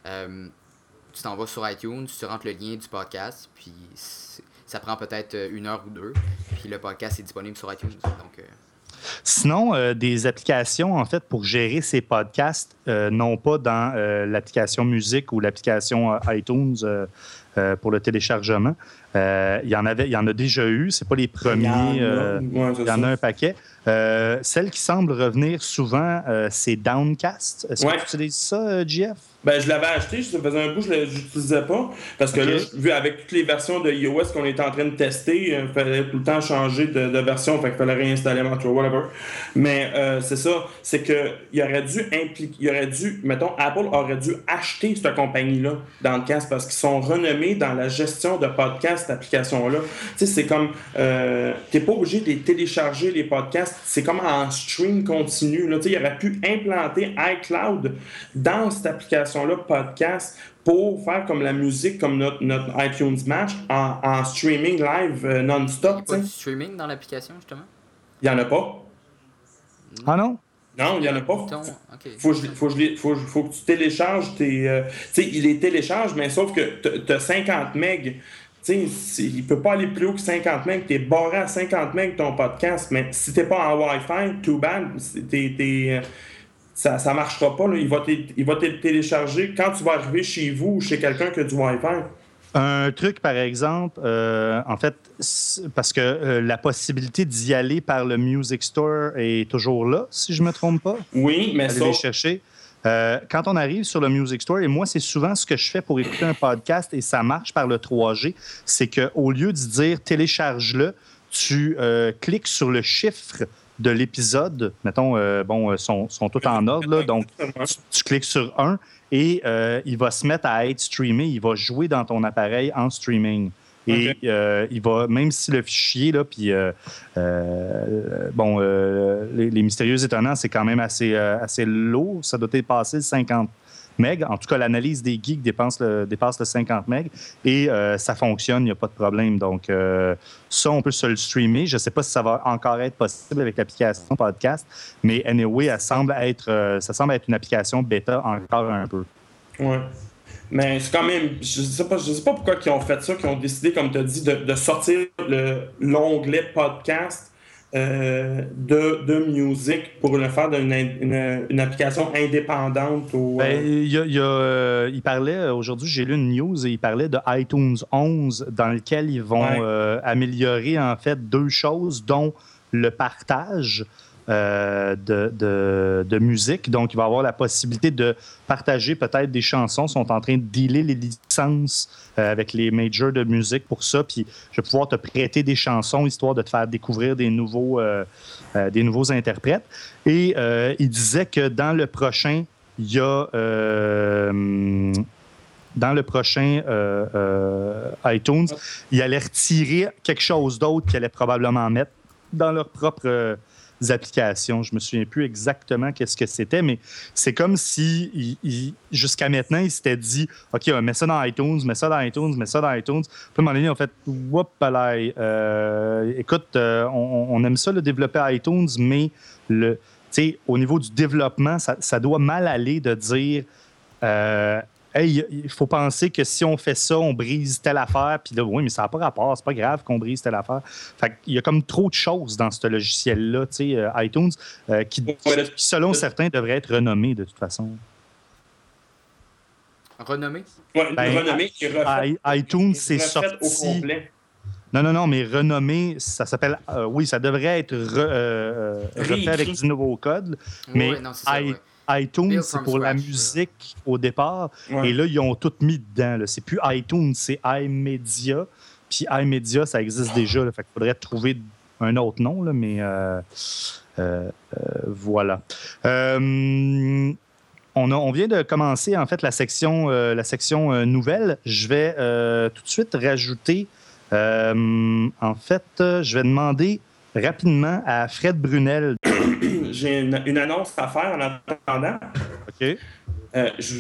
Tu t'en vas sur iTunes, tu rentres le lien du podcast, puis ça prend peut-être 1 heure ou 2, puis le podcast est disponible sur iTunes. Donc, Sinon, des applications, en fait, pour gérer ces podcasts, non pas dans l'application musique ou l'application iTunes pour le téléchargement. Il y en a déjà eu, c'est pas les premiers. Il y en a un paquet. Celle qui semble revenir souvent, c'est Downcast. Est-ce que tu utilises ça, JF? Ben, je l'avais acheté, ça faisait un bout, je l'utilisais pas. Parce que là, vu avec toutes les versions de iOS qu'on était en train de tester, il fallait tout le temps changer de version, fait qu'il fallait réinstaller whatever. Mais c'est ça, c'est que il aurait dû, mettons, Apple aurait dû acheter cette compagnie-là, Downcast, parce qu'ils sont renommés dans la gestion de podcasts, cette application-là. Tu sais, c'est comme, t'es pas obligé de télécharger les podcasts, c'est comme en stream continu, là. Tu sais, il aurait pu implanter iCloud dans cette application-là, podcast, pour faire comme la musique, comme notre iTunes Match, en streaming live non-stop. Il n'y a pas du streaming dans l'application, justement? Il n'y en a pas. Ah non? Non, il n'y en a pas. Faut que tu télécharges tes... tu sais, il les télécharge, mais sauf que tu as 50 MB. Tu sais, il ne peut pas aller plus haut que 50 MB. Tu es barré à 50 MB ton podcast, mais si tu n'es pas en Wi-Fi, too bad. Ça ne marchera pas. Là. Il va te télécharger quand tu vas arriver chez vous ou chez quelqu'un qui a du Wi-Fi. Un truc, par exemple, en fait, parce que la possibilité d'y aller par le Music Store est toujours là, si je ne me trompe pas. Oui, mais aller les chercher. Quand on arrive sur le Music Store, et moi, c'est souvent ce que je fais pour écouter un podcast, et ça marche par le 3G, c'est qu'au lieu de dire « télécharge-le », tu cliques sur le chiffre de l'épisode, mettons, sont tous en ordre, là, donc tu cliques sur 1 et il va se mettre à être streamé. Il va jouer dans ton appareil en streaming. Et il va, même si le fichier, là, puis les Mystérieux Étonnants, c'est quand même assez lourd. Ça doit dépasser le 50 MB. En tout cas, l'analyse des geeks dépasse le 50 MB. Et ça fonctionne, il n'y a pas de problème. Donc, ça, on peut se le streamer. Je ne sais pas si ça va encore être possible avec l'application podcast, mais anyway, ça semble être une application bêta encore un peu. Ouais. Mais c'est quand même, je sais pas pourquoi ils ont fait ça, qu'ils ont décidé, comme tu as dit, de sortir l'onglet podcast de musique pour le faire d'une application indépendante. Il parlait, aujourd'hui, j'ai lu une news et il parlait de iTunes 11 dans lequel ils vont améliorer en fait 2 choses, dont le partage de musique. Donc, il va avoir la possibilité de partager peut-être des chansons. Ils sont en train de dealer les licences avec les majors de musique pour ça. Puis, je vais pouvoir te prêter des chansons histoire de te faire découvrir des nouveaux interprètes. Et il disait que dans le prochain, il y a... dans le prochain iTunes, il allait retirer quelque chose d'autre qu'il allait probablement mettre dans leurs propres applications. Je me souviens plus exactement qu'est-ce que c'était, mais c'est comme si jusqu'à maintenant, il s'était dit « OK, mets ça dans iTunes, mets ça dans iTunes, mets ça dans iTunes ». Puis à un moment donné, on fait « Whoop, écoute, on aime ça le développer à iTunes, mais au niveau du développement, ça doit mal aller de dire hey, il faut penser que si on fait ça, on brise telle affaire. Puis là, oui, mais ça n'a pas rapport. C'est pas grave qu'on brise telle affaire. Fait qu'il y a comme trop de choses dans ce logiciel-là, iTunes, qui, selon certains, devrait être renommé de toute façon. Renommé? Oui, renommé. iTunes, c'est sorti... au complet. Non, mais renommé, ça s'appelle... oui, ça devrait être refait avec du nouveau code. Mais non, c'est ça, iTunes, c'est pour la musique au départ. Ouais. Et là, ils ont tout mis dedans. Là. C'est plus iTunes, c'est iMedia. Puis iMedia, ça existe déjà. Là. Fait qu'il faudrait trouver un autre nom, là, mais voilà. On vient de commencer, en fait, la section nouvelle. Je vais tout de suite rajouter... en fait, je vais demander rapidement à Fred Brunel... J'ai une annonce à faire en attendant. OK. Je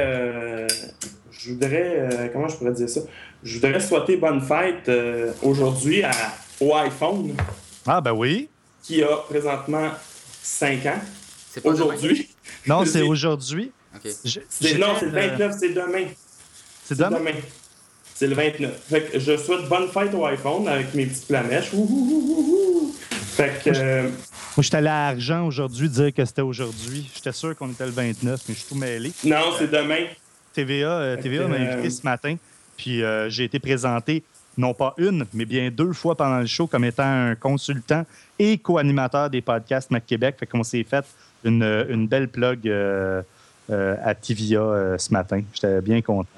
voudrais comment je pourrais dire ça? Je voudrais souhaiter bonne fête aujourd'hui au iPhone. Ah, ben oui. Qui a présentement 5 ans. C'est pas aujourd'hui. Non, c'est aujourd'hui. Okay. Non, c'est le 29, c'est demain. C'est demain? C'est le 29. Fait que je souhaite bonne fête au iPhone avec mes petites flamèches. Fait que... Moi, j'étais allé à Argent aujourd'hui dire que c'était aujourd'hui. J'étais sûr qu'on était le 29, mais je suis tout mêlé. Non, c'est demain. TVA m'a invité ce matin, puis j'ai été présenté, non pas une, mais bien 2 fois pendant le show comme étant un consultant et co-animateur des podcasts MacQuébec. Fait qu'on s'est fait une belle plug à TVA ce matin. J'étais bien content.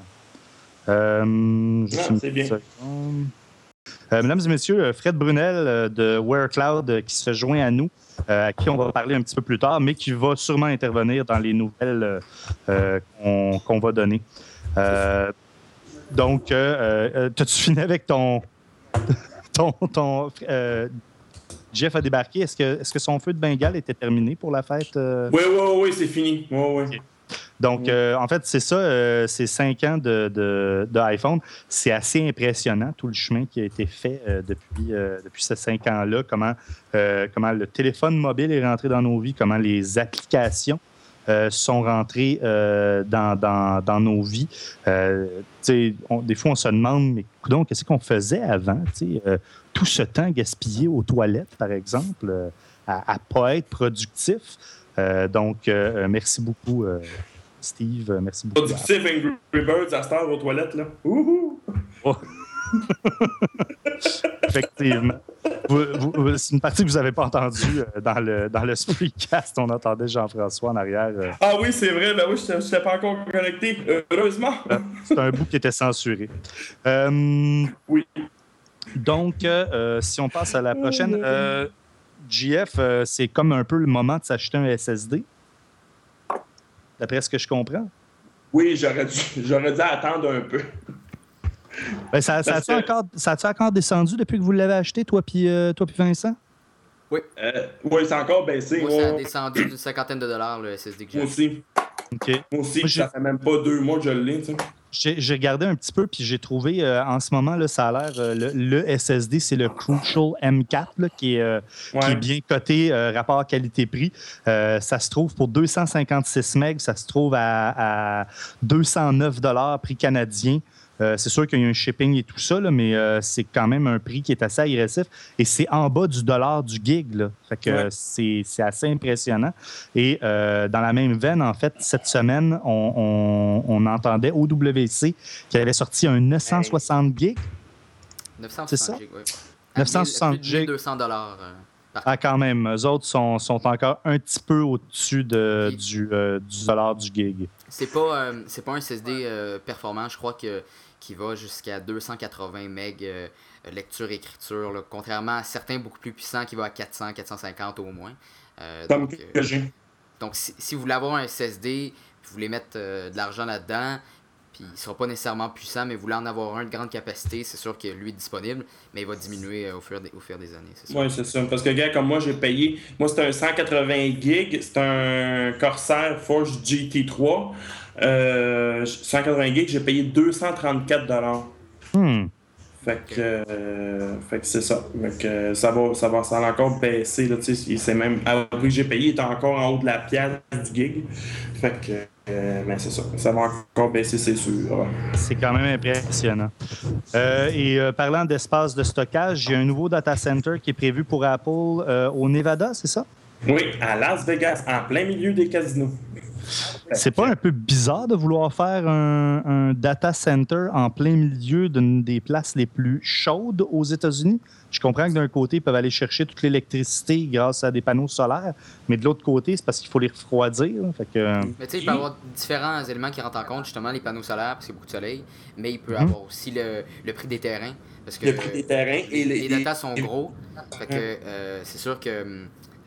C'est bien. Mesdames et messieurs, Fred Brunel de WearCloud qui se joint à nous, à qui on va parler un petit peu plus tard, mais qui va sûrement intervenir dans les nouvelles qu'on va donner. Donc, t'as-tu fini avec ton Jeff a débarqué. Est-ce que son feu de Bengale était terminé pour la fête? Oui, c'est fini. Oui. Okay. Donc, en fait, c'est ça, ces 5 ans de iPhone. C'est assez impressionnant, tout le chemin qui a été fait depuis ces 5 ans-là, comment le téléphone mobile est rentré dans nos vies, comment les applications sont rentrées dans nos vies. Des fois, on se demande, mais coudonc, qu'est-ce qu'on faisait avant? Tout ce temps gaspillé aux toilettes, par exemple, à ne pas être productif. Donc, merci beaucoup, Steve. Merci beaucoup. Productif Angry Birds à cette heure aux toilettes, là. Ouhou! Oh. Effectivement. C'est une partie que vous n'avez pas entendue dans le Spreecast. On entendait Jean-François en arrière. Ah oui, c'est vrai. Ben oui, je n'étais pas encore connecté. Heureusement. C'est un bout qui était censuré. Oui. Donc, si on passe à la prochaine... JF, c'est comme un peu le moment de s'acheter un SSD, d'après ce que je comprends. Oui, j'aurais dû attendre un peu. Ben, ça a-tu encore descendu depuis que vous l'avez acheté, toi puis Vincent? Oui. Oui, c'est encore baissé. Moi, ça a descendu d'une cinquantaine de dollars, le SSD que j'ai. Moi aussi. OK. Moi aussi, Moi, ça fait même pas 2 mois que je l'ai, tu sais. J'ai regardé un petit peu, puis j'ai trouvé, en ce moment, là, ça a l'air, le SSD, c'est le Crucial M4, là, qui est bien coté, rapport qualité-prix. Ça se trouve pour 256 MB, ça se trouve à 209 $ prix canadien. C'est sûr qu'il y a un shipping et tout ça, là, mais c'est quand même un prix qui est assez agressif. Et c'est en bas du dollar du gig. Là. Fait que c'est assez impressionnant. Et dans la même veine, en fait, cette semaine, on entendait OWC qui avait sorti un 960 gigs. 960 gigs, oui. 960 gigs. 200 $. Ah, quand même. Eux autres sont encore un petit peu au-dessus du dollar du gig. C'est pas un SSD performant. Je crois qui va jusqu'à 280 MB lecture-écriture, là, contrairement à certains beaucoup plus puissants qui vont à 400, 450 au moins. Comme que j'ai. Donc, si vous voulez avoir un SSD, vous voulez mettre de l'argent là-dedans, puis il ne sera pas nécessairement puissant, mais vous voulez en avoir un de grande capacité, c'est sûr que lui est disponible, mais il va diminuer au fur des années. Oui, c'est ça. Parce que, gars, comme moi, j'ai payé. Moi, c'était un 180 gigs, c'est un Corsair Forge GT3. 180 gigs, j'ai payé 234 $. Fait que c'est ça. Fait que ça va encore baisser. Là, c'est même, à prix que j'ai payé, il est encore en haut de la pièce du gig. Fait que, mais c'est ça. Ça va encore baisser, c'est sûr. Ouais. C'est quand même impressionnant. Parlant d'espace de stockage, il y a un nouveau data center qui est prévu pour Apple au Nevada, c'est ça? Oui, à Las Vegas, en plein milieu des casinos. C'est pas un peu bizarre de vouloir faire un data center en plein milieu d'une des places les plus chaudes aux États-Unis? Je comprends que d'un côté, ils peuvent aller chercher toute l'électricité grâce à des panneaux solaires, mais de l'autre côté, c'est parce qu'il faut les refroidir. Fait que... Mais tu sais, il peut y avoir différents éléments qui rentrent en compte, justement les panneaux solaires, parce qu'il y a beaucoup de soleil, mais il peut y avoir aussi le prix des terrains. Parce que le prix des terrains et les datas sont gros. Fait que c'est sûr que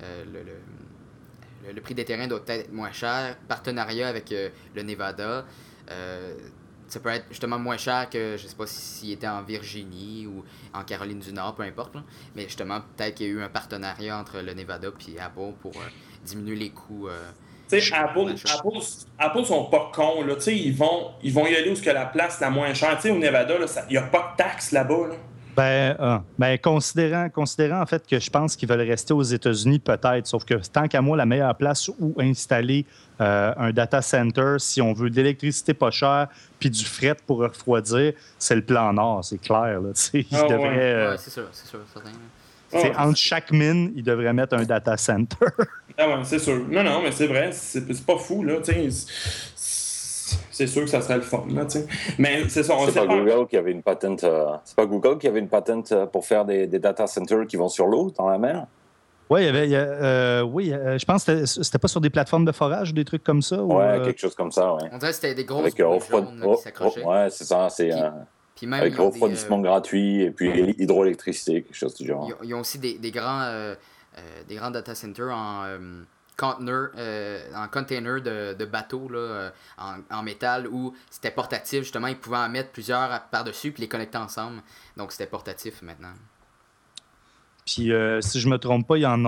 le prix des terrains doit être moins cher. Partenariat avec le Nevada, ça peut être justement moins cher que, je sais pas s'il était en Virginie ou en Caroline du Nord, peu importe. Là. Mais justement, peut-être qu'il y a eu un partenariat entre le Nevada et Apple pour diminuer les coûts. Tu sais, Apple sont pas cons. Là. Ils vont y aller où est-ce que la place la moins chère. Tu sais, au Nevada, il n'y a pas de taxes là-bas. Là. Considérant en fait que je pense qu'ils veulent rester aux États-Unis peut-être, sauf que tant qu'à moi, la meilleure place où installer un data center, si on veut de l'électricité pas chère puis du fret pour refroidir, c'est le plan Nord, c'est clair. Là, c'est sûr, certain. Entre chaque mine, ils devraient mettre un data center. Ah ouais, c'est sûr. Non, mais c'est vrai, c'est pas fou, là, tu sais. C'est sûr que ça serait le fun, là, tu sais. Mais c'est ça, c'est pas Google qui avait une patente. C'est pas Google qui avait une patente pour faire des data centers qui vont sur l'eau, dans la mer? Oui, je pense que c'était pas sur des plateformes de forage ou des trucs comme ça. Quelque chose comme ça, oui. On dirait que c'était des grosses boules jaunes qui s'accrochaient. Oui, c'est ça. Puis même, avec refroidissement gratuit et puis hydroélectricité, quelque chose du genre. Ils ont aussi des grands data centers en container de bateaux là, en métal où c'était portatif. Justement, ils pouvaient en mettre plusieurs par-dessus puis les connecter ensemble. Donc, c'était portatif maintenant. Puis, si je ne me trompe pas, ils en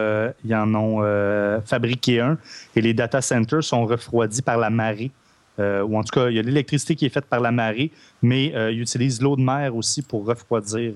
ont fabriqué un. Et les data centers sont refroidis par la marée. Ou en tout cas, il y a l'électricité qui est faite par la marée, mais ils utilisent l'eau de mer aussi pour refroidir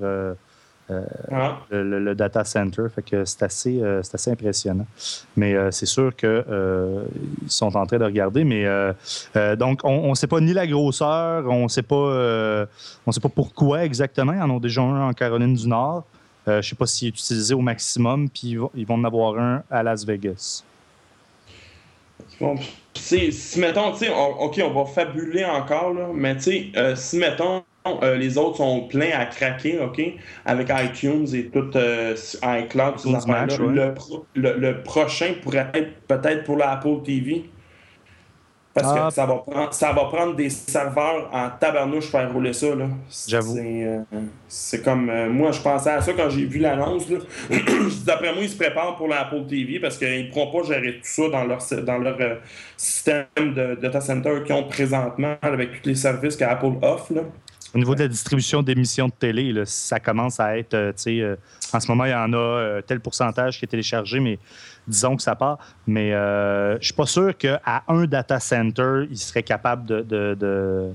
le data center. Fait que c'est assez impressionnant. Mais c'est sûr qu'ils sont en train de regarder. Mais donc, on ne sait pas ni la grosseur, on ne sait pas pourquoi exactement. Ils en ont déjà un en Caroline du Nord. Je ne sais pas s'il est utilisé au maximum, puis ils vont en avoir un à Las Vegas. Bon, si mettons, tu sais, OK, on va fabuler encore, là, mais tu sais, si mettons, les autres sont pleins à craquer, OK, avec iTunes et tout iCloud, ces affaires-là, le prochain pourrait être peut-être pour l'Apple TV. Parce que ça va prendre des serveurs en tabarnouche pour faire rouler ça. Là. J'avoue. C'est comme... moi, je pensais à ça quand j'ai vu l'annonce. Là. D'après moi, ils se préparent pour l'Apple TV parce qu'ils ne pourront pas gérer tout ça dans leur système de data center qu'ils ont présentement avec tous les services qu'Apple offre. Là. Au niveau de la distribution d'émissions de télé, là, ça commence à être, en ce moment, il y en a tel pourcentage qui est téléchargé, mais disons que ça part. Mais je ne suis pas sûr qu'à un data center, il serait capable de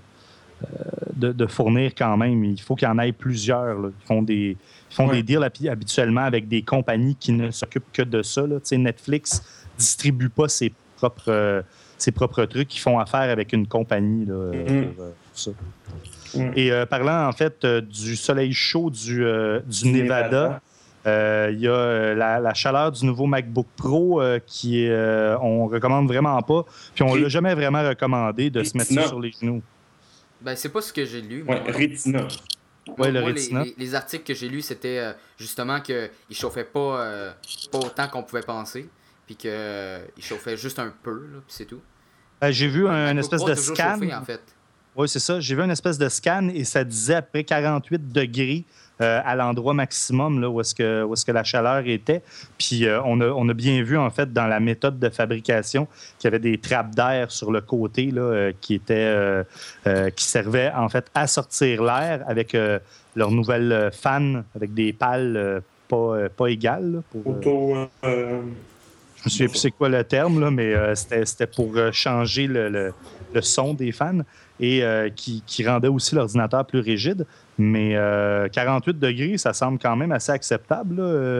fournir quand même. Il faut qu'il y en ait plusieurs. Là. Ils font des deals habituellement avec des compagnies qui ne s'occupent que de ça. Là. Netflix ne distribue pas ses propres trucs. Ils font affaire avec une compagnie là, pour ça. Et parlant en fait du soleil chaud du Nevada, il y a la chaleur du nouveau MacBook Pro qui on recommande vraiment pas. Puis on l'a jamais vraiment recommandé de se mettre ça sur les genoux. Ben, c'est pas ce que j'ai lu. Ouais, Retina. Ouais, le Retina. Les articles que j'ai lus, c'était justement qu'il chauffait pas autant qu'on pouvait penser. Puis qu'il chauffait juste un peu, là, puis c'est tout. J'ai vu un espèce de scan. Chauffé, en fait. Oui, c'est ça. J'ai vu une espèce de scan et ça disait à peu près 48 degrés à l'endroit maximum là, où est-ce que la chaleur était. Puis on a bien vu, en fait, dans la méthode de fabrication qu'il y avait des trappes d'air sur le côté là, qui servaient, en fait, à sortir l'air avec leur nouvelle fan avec des pales pas égales. Là, je me souviens plus c'est quoi le terme, là, mais c'était pour changer le son des fans et qui rendait aussi l'ordinateur plus rigide. Mais 48 degrés, ça semble quand même assez acceptable.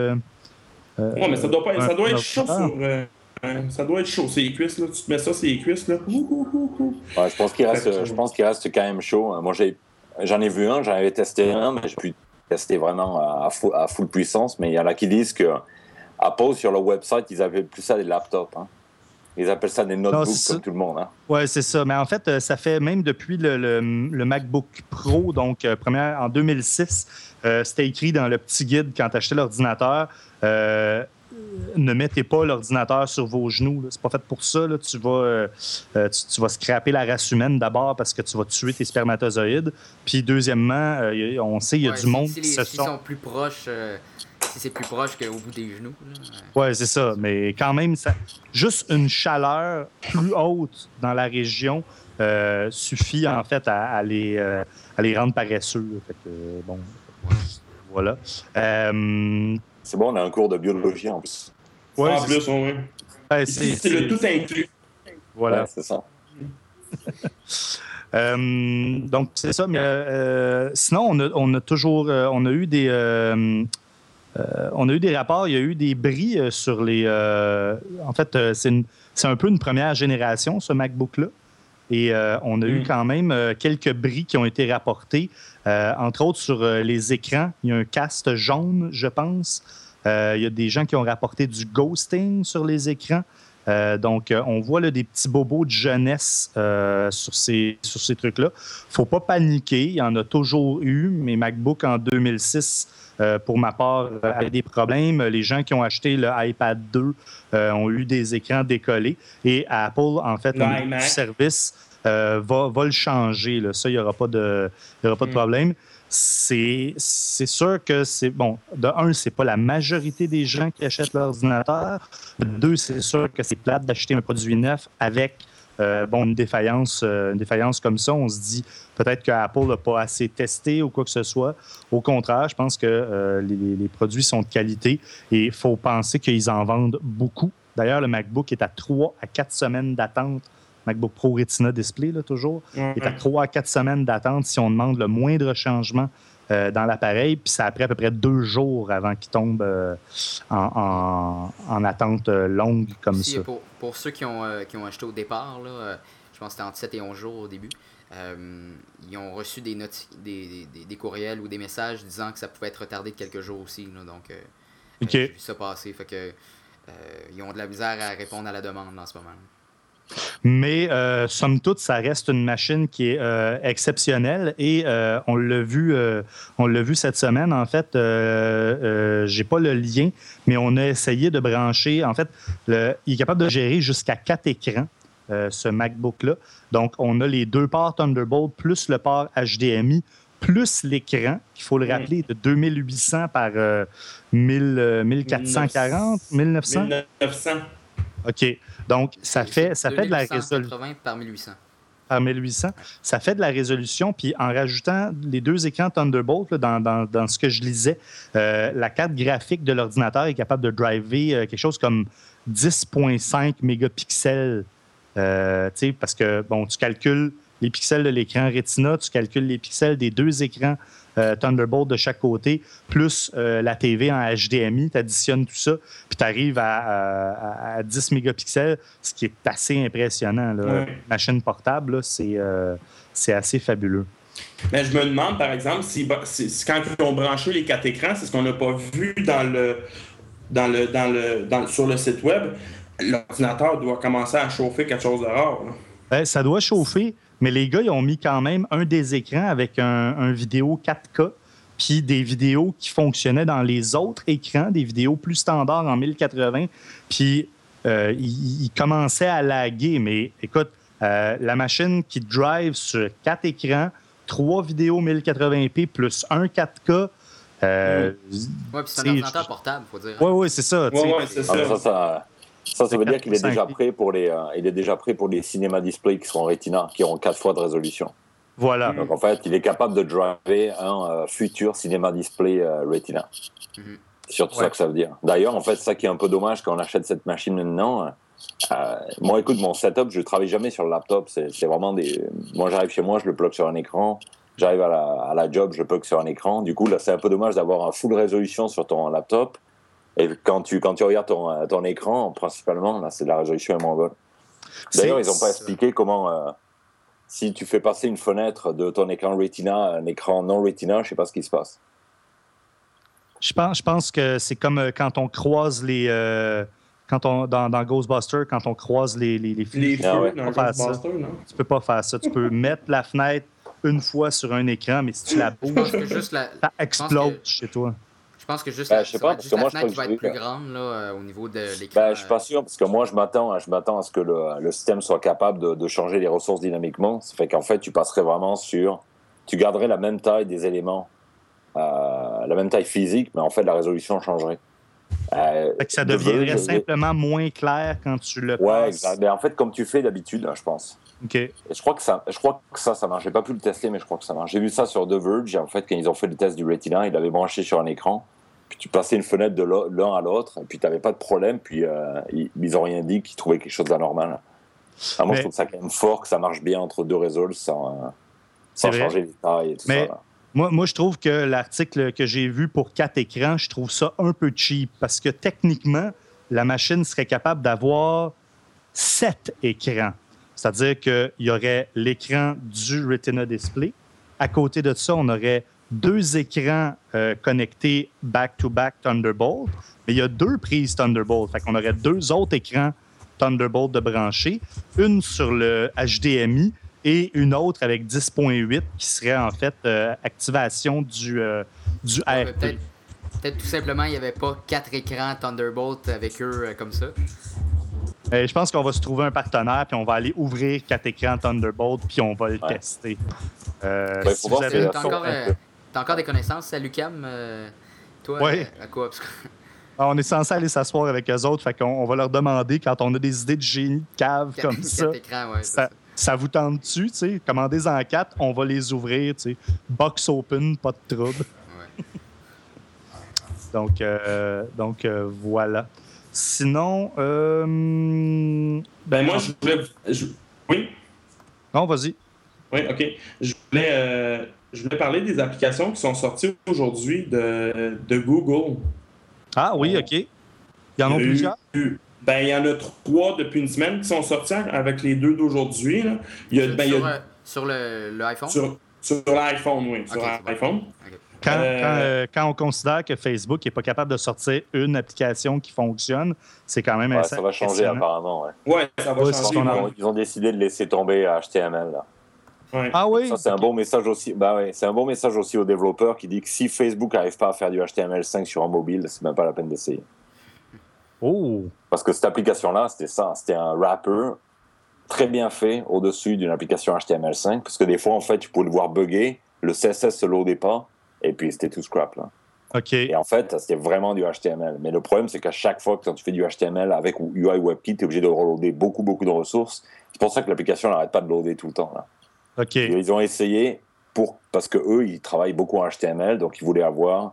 Oui, mais ça doit être chaud ça doit être chaud, c'est les cuisses. Là. Tu te mets ça, c'est les cuisses. Là. Ouais, je pense qu'il reste quand même chaud. Moi, j'en ai vu un, j'en avais testé un, mais j'ai pu tester vraiment à full puissance. Mais il y en a qui disent que Apple, sur leur website, ils appellent plus ça des laptops. Hein. Ils appellent ça des notebooks comme tout le monde. Hein. Oui, c'est ça. Mais en fait, ça fait même depuis le MacBook Pro, donc en 2006, c'était écrit dans le petit guide quand tu achetais l'ordinateur. Ne mettez pas l'ordinateur sur vos genoux. Là. C'est pas fait pour ça. Là. Tu vas scraper la race humaine d'abord parce que tu vas tuer tes spermatozoïdes. Puis deuxièmement, on sait il y a du monde qui sont plus proches. Si c'est plus proche qu'au bout des genoux. Oui, c'est ça. Mais quand même, juste une chaleur plus haute dans la région suffit en fait à les rendre paresseux. Fait que, bon, voilà. C'est bon, on a un cours de biologie en plus. Ouais, en plus, oui. C'est le tout inclus. Voilà. Ouais, c'est ça. Donc, c'est ça. Mais sinon, on a eu des rapports, il y a eu des bris sur les... en fait, c'est un peu une première génération, ce MacBook-là. Et on a eu quand même quelques bris qui ont été rapportés, entre autres sur les écrans. Il y a un cast jaune, je pense. Il y a des gens qui ont rapporté du ghosting sur les écrans. Donc, on voit là, des petits bobos de jeunesse sur ces trucs-là. Il ne faut pas paniquer. Il y en a toujours eu. Mes MacBooks en 2006, pour ma part, avaient des problèmes. Les gens qui ont acheté le iPad 2 ont eu des écrans décollés. Et Apple, en fait, le service va le changer. Là. Ça, il n'y aura pas de problème. C'est sûr que c'est... Bon, de un, c'est pas la majorité des gens qui achètent l'ordinateur. De deux, c'est sûr que c'est plate d'acheter un produit neuf avec une défaillance comme ça. On se dit peut-être qu'Apple n'a pas assez testé ou quoi que ce soit. Au contraire, je pense que les produits sont de qualité et il faut penser qu'ils en vendent beaucoup. D'ailleurs, le MacBook est à 3 à 4 semaines d'attente. MacBook Pro Retina Display, là, toujours, est à 3 à 4 semaines d'attente si on demande le moindre changement dans l'appareil. Puis ça a pris à peu près 2 jours avant qu'il tombe en attente longue comme ça. Pour ceux qui ont acheté au départ, là, je pense que c'était entre 7 et 11 jours au début, ils ont reçu des courriels ou des messages disant que ça pouvait être retardé de quelques jours aussi. Là, donc, j'ai vu ça passer. Fait que, ils ont de la misère à répondre à la demande en ce moment. Mais somme toute, ça reste une machine qui est exceptionnelle et on l'a vu cette semaine. En fait, j'ai pas le lien, mais on a essayé de brancher. En fait, il est capable de gérer jusqu'à 4 écrans. ce MacBook-là. Donc, on a les 2 ports Thunderbolt plus le port HDMI plus l'écran, qu'il faut le rappeler, de 2800 par 1440, 1900? 1900. OK. Donc, ça fait de la résolution. Par 1800. Par 1800. Ça fait de la résolution. Puis en rajoutant les 2 écrans Thunderbolt, là, dans ce que je lisais, la carte graphique de l'ordinateur est capable de driver quelque chose comme 10,5 mégapixels. Parce que, bon, tu calcules les pixels de l'écran Retina, tu calcules les pixels des 2 écrans Thunderbolt de chaque côté, plus la TV en HDMI, tu additionnes tout ça, puis tu arrives à 10 mégapixels, ce qui est assez impressionnant. Là. Ouais. Machine portable, là, c'est assez fabuleux. Mais je me demande, par exemple, si quand ils ont branché les 4 écrans, c'est ce qu'on n'a pas vu sur le site web, l'ordinateur doit commencer à chauffer quelque chose de rare. Ça doit chauffer, mais les gars, ils ont mis quand même un des écrans avec un vidéo 4K, puis des vidéos qui fonctionnaient dans les autres écrans, des vidéos plus standards en 1080, puis ils commençaient à laguer. Mais écoute, la machine qui drive sur 4 écrans, 3 vidéos 1080p plus un 4K. Oui, puis c'est un ordinateur portable, il faut dire. Oui, c'est ça. C'est ça. Ça veut dire qu'il est déjà prêt pour les cinéma display qui sont Retina, qui ont 4 fois de résolution. Voilà. Donc en fait, il est capable de driver un futur cinéma display Retina. C'est surtout ça que ça veut dire. D'ailleurs, en fait, ça qui est un peu dommage quand on achète cette machine maintenant. Moi, écoute, mon setup, je ne travaille jamais sur le laptop. C'est vraiment Moi, j'arrive chez moi, je le plug sur un écran. J'arrive à la job, je le plug sur un écran. Du coup, là, c'est un peu dommage d'avoir un full résolution sur ton laptop. Et quand tu regardes ton écran, principalement, là, c'est la résolution est moins bonne. D'ailleurs, ils n'ont pas expliqué comment, si tu fais passer une fenêtre de ton écran Retina à un écran non Retina, je ne sais pas ce qui se passe. Je pense que c'est comme quand on croise les... dans Ghostbusters, quand on croise les feux. Les feux dans Ghostbusters, non? Tu peux pas faire ça. Tu peux mettre la fenêtre une fois sur un écran, mais si tu la bouges, ça explose chez toi. Je pense que juste je sais pas, parce que moi, la fenêtre qui va être plus grande là, au niveau de l'écran. Je suis pas sûr, parce que moi, je m'attends à ce que le système soit capable de changer les ressources dynamiquement. Ça fait qu'en fait, tu passerais vraiment tu garderais la même taille des éléments, la même taille physique, mais en fait, la résolution changerait. Fait que ça deviendrait simplement moins clair quand tu le passes. Ouais, exact. Mais en fait, comme tu fais d'habitude, je pense. OK. Et je crois que ça marche. J'ai pas pu le tester, mais je crois que ça march. J'ai vu ça sur The Verge. En fait, quand ils ont fait le test du Retina, ils l'avaient branché sur un écran. Puis tu passais une fenêtre de l'un à l'autre, et puis tu n'avais pas de problème. Puis ils n'ont rien dit qu'ils trouvaient quelque chose d'anormal. Moi, je trouve ça quand même fort que ça marche bien entre 2 réseaux sans changer les tailles et tout ça. Là. Moi, je trouve que l'article que j'ai vu pour 4 écrans, je trouve ça un peu cheap parce que techniquement, la machine serait capable d'avoir 7 écrans. C'est-à-dire qu'il y aurait l'écran du Retina Display. À côté de ça, on aurait 2 écrans connectés back-to-back Thunderbolt, mais il y a 2 prises Thunderbolt. Fait qu'on aurait 2 autres écrans Thunderbolt de brancher, une sur le HDMI et une autre avec 10.8 qui serait en fait activation du RP. Peut-être tout simplement, il n'y avait pas 4 écrans Thunderbolt avec eux comme ça. Je pense qu'on va se trouver un partenaire, puis on va aller ouvrir 4 écrans Thunderbolt, puis on va le tester. Si vous avez T'as encore des connaissances à l'UQAM, toi, à quoi? On est censé aller s'asseoir avec eux autres, fait qu'on va leur demander, quand on a des idées de génie de cave comme ça, écrans, ça vous tente-tu, tu sais? Commandez-en 4, on va les ouvrir, tu sais. Box open, pas de trouble. Donc voilà. Sinon, moi, je voulais... Oui? Non, vas-y. Oui, OK. Je voulais parler des applications qui sont sorties aujourd'hui de Google. Ah, oui, OK. Il y en a plusieurs? Il y en a 3 depuis une semaine qui sont sortis avec les 2 d'aujourd'hui. Là. Sur l'iPhone? Sur l'iPhone, oui. Sur l'iPhone. Okay. Quand on considère que Facebook n'est pas capable de sortir une application qui fonctionne, c'est quand même ça va changer apparemment. Oui, ça va changer. Ils ont décidé de laisser tomber HTML. Là. Ouais. Ah oui? Ça, c'est un bon message aussi. C'est un bon message aussi aux développeurs qui dit que si Facebook n'arrive pas à faire du HTML5 sur un mobile, c'est même pas la peine d'essayer. Oh! Parce que cette application-là, c'était ça. C'était un wrapper très bien fait au-dessus d'une application HTML5, parce que des fois, en fait, tu pouvais le voir bugger, le CSS se loadait pas, et puis c'était tout scrap, là. OK. Et en fait, c'était vraiment du HTML. Mais le problème, c'est qu'à chaque fois que quand tu fais du HTML avec UI WebKit, tu es obligé de reloader beaucoup de ressources. C'est pour ça que l'application n'arrête pas de loader tout le temps, là. OK. Et ils ont essayé, parce qu'eux, ils travaillent beaucoup en HTML, donc ils voulaient avoir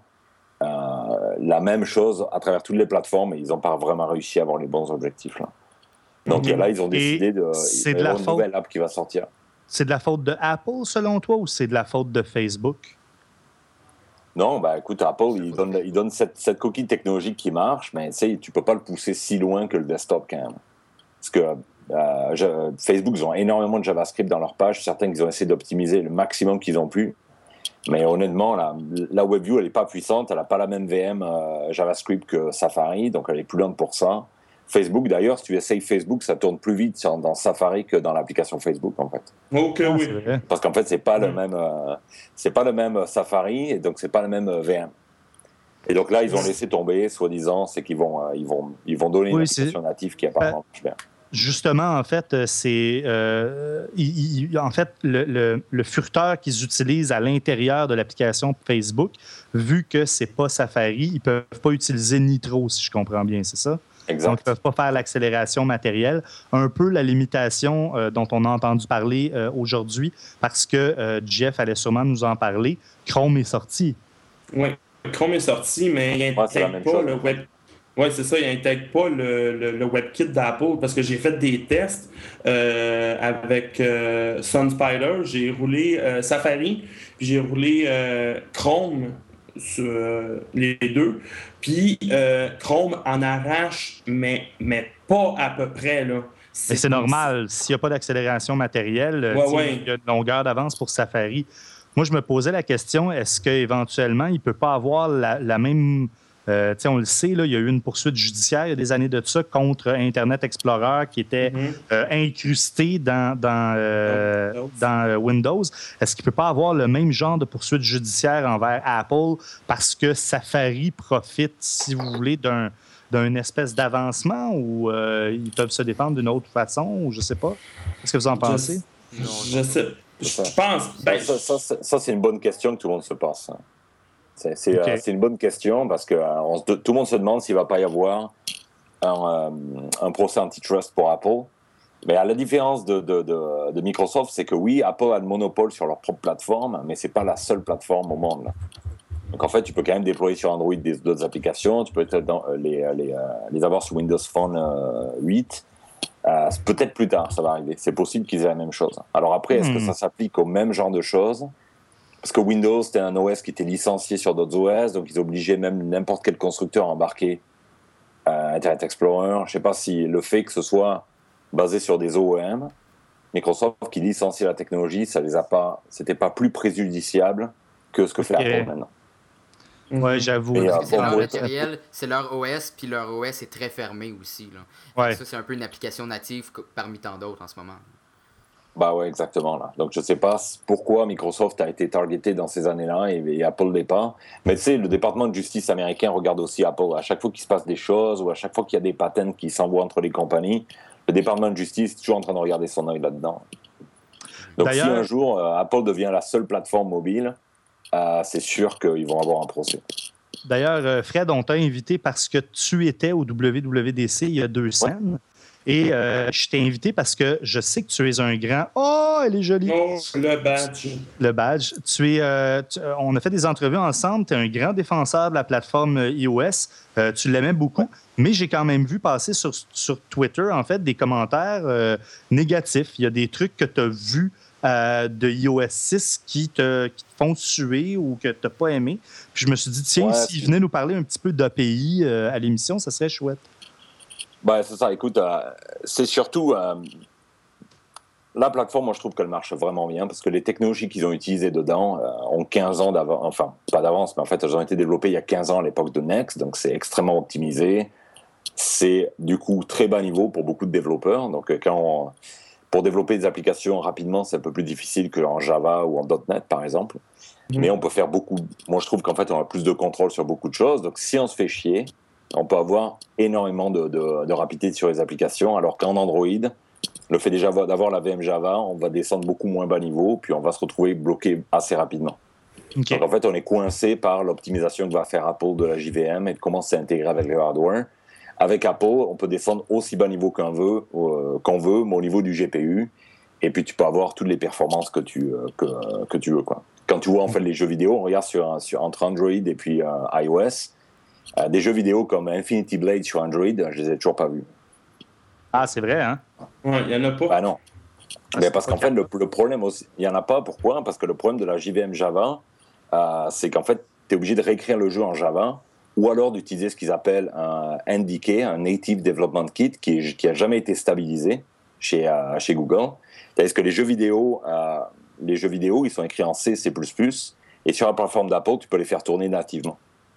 la même chose à travers toutes les plateformes, et ils n'ont pas vraiment réussi à avoir les bons objectifs, là. Donc là, ils ont décidé d'avoir une nouvelle app qui va sortir. C'est de la faute de Apple, selon toi, ou c'est de la faute de Facebook? Non, bah écoute, Apple, il donne cette coquille technologique qui marche, mais tu peux pas le pousser si loin que le desktop quand même. Parce que Facebook, ils ont énormément de JavaScript dans leur page. Certains, ils ont essayé d'optimiser le maximum qu'ils ont pu. Mais honnêtement, la WebView, elle n'est pas puissante. Elle n'a pas la même VM JavaScript que Safari, donc elle est plus lente pour ça. Facebook, d'ailleurs, si tu essayes Facebook, ça tourne plus vite dans Safari que dans l'application Facebook, en fait. Ok, oui. Parce qu'en fait, c'est pas le même Safari, et donc c'est pas le même VM. Et donc là, ils ont laissé tomber, soi-disant, c'est qu'ils vont donner une application native qui apparemment marche bien. Justement, en fait, c'est en fait le furteur qu'ils utilisent à l'intérieur de l'application Facebook, vu que c'est pas Safari, ils peuvent pas utiliser Nitro, si je comprends bien, c'est ça? Exact. Donc, ils ne peuvent pas faire l'accélération matérielle. Un peu la limitation dont on a entendu parler aujourd'hui, parce que Jeff allait sûrement nous en parler. Chrome est sorti. Oui, Chrome est sorti, mais il n'intègre pas le web. Oui, c'est ça, il n'intègre pas le WebKit d'Apple, parce que j'ai fait des tests avec SunSpider. J'ai roulé Safari, puis j'ai roulé Chrome sur les deux. Puis Chrome en arrache, mais pas à peu près, là. Mais c'est normal. S'il n'y a pas d'accélération matérielle, il y a une longueur d'avance pour Safari. Moi, je me posais la question, est-ce qu'éventuellement, il ne peut pas avoir la même... on le sait, là, il y a eu une poursuite judiciaire il y a des années de ça contre Internet Explorer qui était incrusté dans Windows. Est-ce qu'il ne peut pas avoir le même genre de poursuite judiciaire envers Apple parce que Safari profite, si vous voulez, d'un espèce d'avancement ou ils peuvent se défendre d'une autre façon ou je ne sais pas? Qu'est-ce que vous en pensez? Je sais. Je pense. Ça, c'est une bonne question que tout le monde se pose. C'est une bonne question parce que tout le monde se demande s'il ne va pas y avoir un procès antitrust pour Apple. Mais à la différence de Microsoft, c'est que oui, Apple a le monopole sur leur propre plateforme, mais ce n'est pas la seule plateforme au monde, là. Donc en fait, tu peux quand même déployer sur Android d'autres applications, tu peux les avoir sur Windows Phone 8. Peut-être plus tard, ça va arriver. C'est possible qu'ils aient la même chose. Alors après, est-ce que ça s'applique au même genre de choses? Parce que Windows, c'était un OS qui était licencié sur d'autres OS, donc ils obligeaient même n'importe quel constructeur à embarquer Internet Explorer. Je ne sais pas si le fait que ce soit basé sur des OEM, Microsoft qui licencie la technologie, c'était pas plus préjudiciable que ce que fait Apple maintenant. Oui, j'avoue. C'est leur matériel, c'est leur OS, puis leur OS est très fermé aussi, là. Ouais. Ça, c'est un peu une application native parmi tant d'autres en ce moment. Bah ouais, exactement, là. Donc je sais pas pourquoi Microsoft a été targeté dans ces années-là et Apple l'est pas. Mais tu sais, le département de justice américain regarde aussi Apple. À chaque fois qu'il se passe des choses ou à chaque fois qu'il y a des patents qui s'envoient entre les compagnies, le département de justice est toujours en train de regarder son œil là-dedans. Donc si un jour Apple devient la seule plateforme mobile, c'est sûr qu'ils vont avoir un procès. D'ailleurs, Fred, on t'a invité parce que tu étais au WWDC il y a 2 semaines. Et je t'ai invité parce que je sais que tu es un grand... Oh, elle est jolie! Oh, le badge. Le badge. On a fait des entrevues ensemble. Tu es un grand défenseur de la plateforme iOS. Tu l'aimais beaucoup. Mais j'ai quand même vu passer sur Twitter, en fait, des commentaires négatifs. Il y a des trucs que tu as vus de iOS 6 qui te font suer ou que tu n'as pas aimé. Puis je me suis dit, tiens, s'il venait nous parler un petit peu d'API à l'émission, ça serait chouette. Ben, c'est ça, écoute, c'est surtout la plateforme, moi je trouve qu'elle marche vraiment bien parce que les technologies qu'ils ont utilisées dedans ont 15 ans d'avance, enfin pas d'avance, mais en fait elles ont été développées il y a 15 ans à l'époque de Next, donc c'est extrêmement optimisé, c'est du coup très bas niveau pour beaucoup de développeurs, donc pour développer des applications rapidement c'est un peu plus difficile qu'en Java ou en .NET par exemple, mais on peut faire beaucoup, moi je trouve qu'en fait on a plus de contrôle sur beaucoup de choses, donc si on se fait chier, on peut avoir énormément de rapidité sur les applications, alors qu'en Android, Le fait déjà d'avoir la VM Java, on va descendre beaucoup moins bas niveau, puis on va se retrouver bloqué assez rapidement. Okay. Donc en fait, on est coincé par l'optimisation que va faire Apple de la JVM et de comment c'est intégré avec le hardware. Avec Apple, on peut descendre aussi bas niveau qu'on veut, mais au niveau du GPU. Et puis tu peux avoir toutes les performances que tu veux, quoi. Quand tu vois en fait les jeux vidéo, on regarde entre Android et puis iOS, des jeux vidéo comme Infinity Blade sur Android, je les ai toujours pas vus. Ah, c'est vrai, hein? Ouais, il n'y en a pas. Ah non. Mais parce qu'en fait, le problème aussi, il n'y en a pas. Pourquoi? Parce que le problème de la JVM Java, c'est qu'en fait, tu es obligé de réécrire le jeu en Java ou alors d'utiliser ce qu'ils appellent un NDK, un Native Development Kit, qui n'a jamais été stabilisé chez Google. C'est-à-dire que les jeux vidéo, ils sont écrits en C, C++, et sur la plateforme d'Apple, tu peux les faire tourner nativement.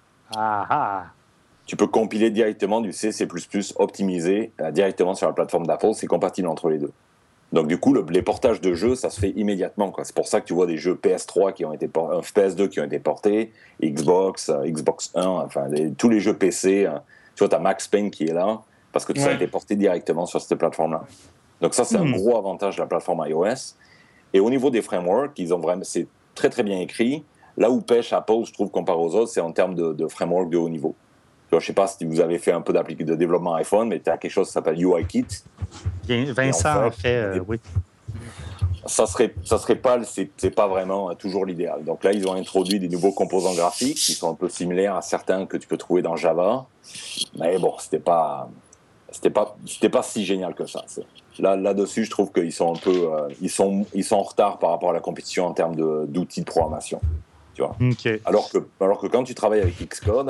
Tu peux compiler directement du C, C++ optimisé directement sur la plateforme d'Apple. C'est compatible entre les deux. Donc du coup, les portages de jeux, ça se fait immédiatement, quoi. C'est pour ça que tu vois des jeux PS3 PS2 qui ont été portés, Xbox 1, enfin tous les jeux PC. Tu vois, tu as Max Payne qui est là, parce que tout ça a été porté directement sur cette plateforme-là. Donc ça, c'est un gros avantage de la plateforme iOS. Et au niveau des frameworks, c'est très très bien écrit. Là où pêche Apple, je trouve, comparé aux autres, c'est en termes de framework de haut niveau. Je ne sais pas si vous avez fait un peu de développement iPhone, mais tu as quelque chose qui s'appelle UIKit. Vincent en fait, oui. Ça serait pas, c'est pas vraiment toujours l'idéal. Donc là, ils ont introduit des nouveaux composants graphiques qui sont un peu similaires à certains que tu peux trouver dans Java. Mais bon, c'était pas si génial que ça. Là-dessus, je trouve qu'ils sont un peu, ils sont en retard par rapport à la compétition en termes d'outils de programmation. Tu vois. Okay. Alors que quand tu travailles avec Xcode,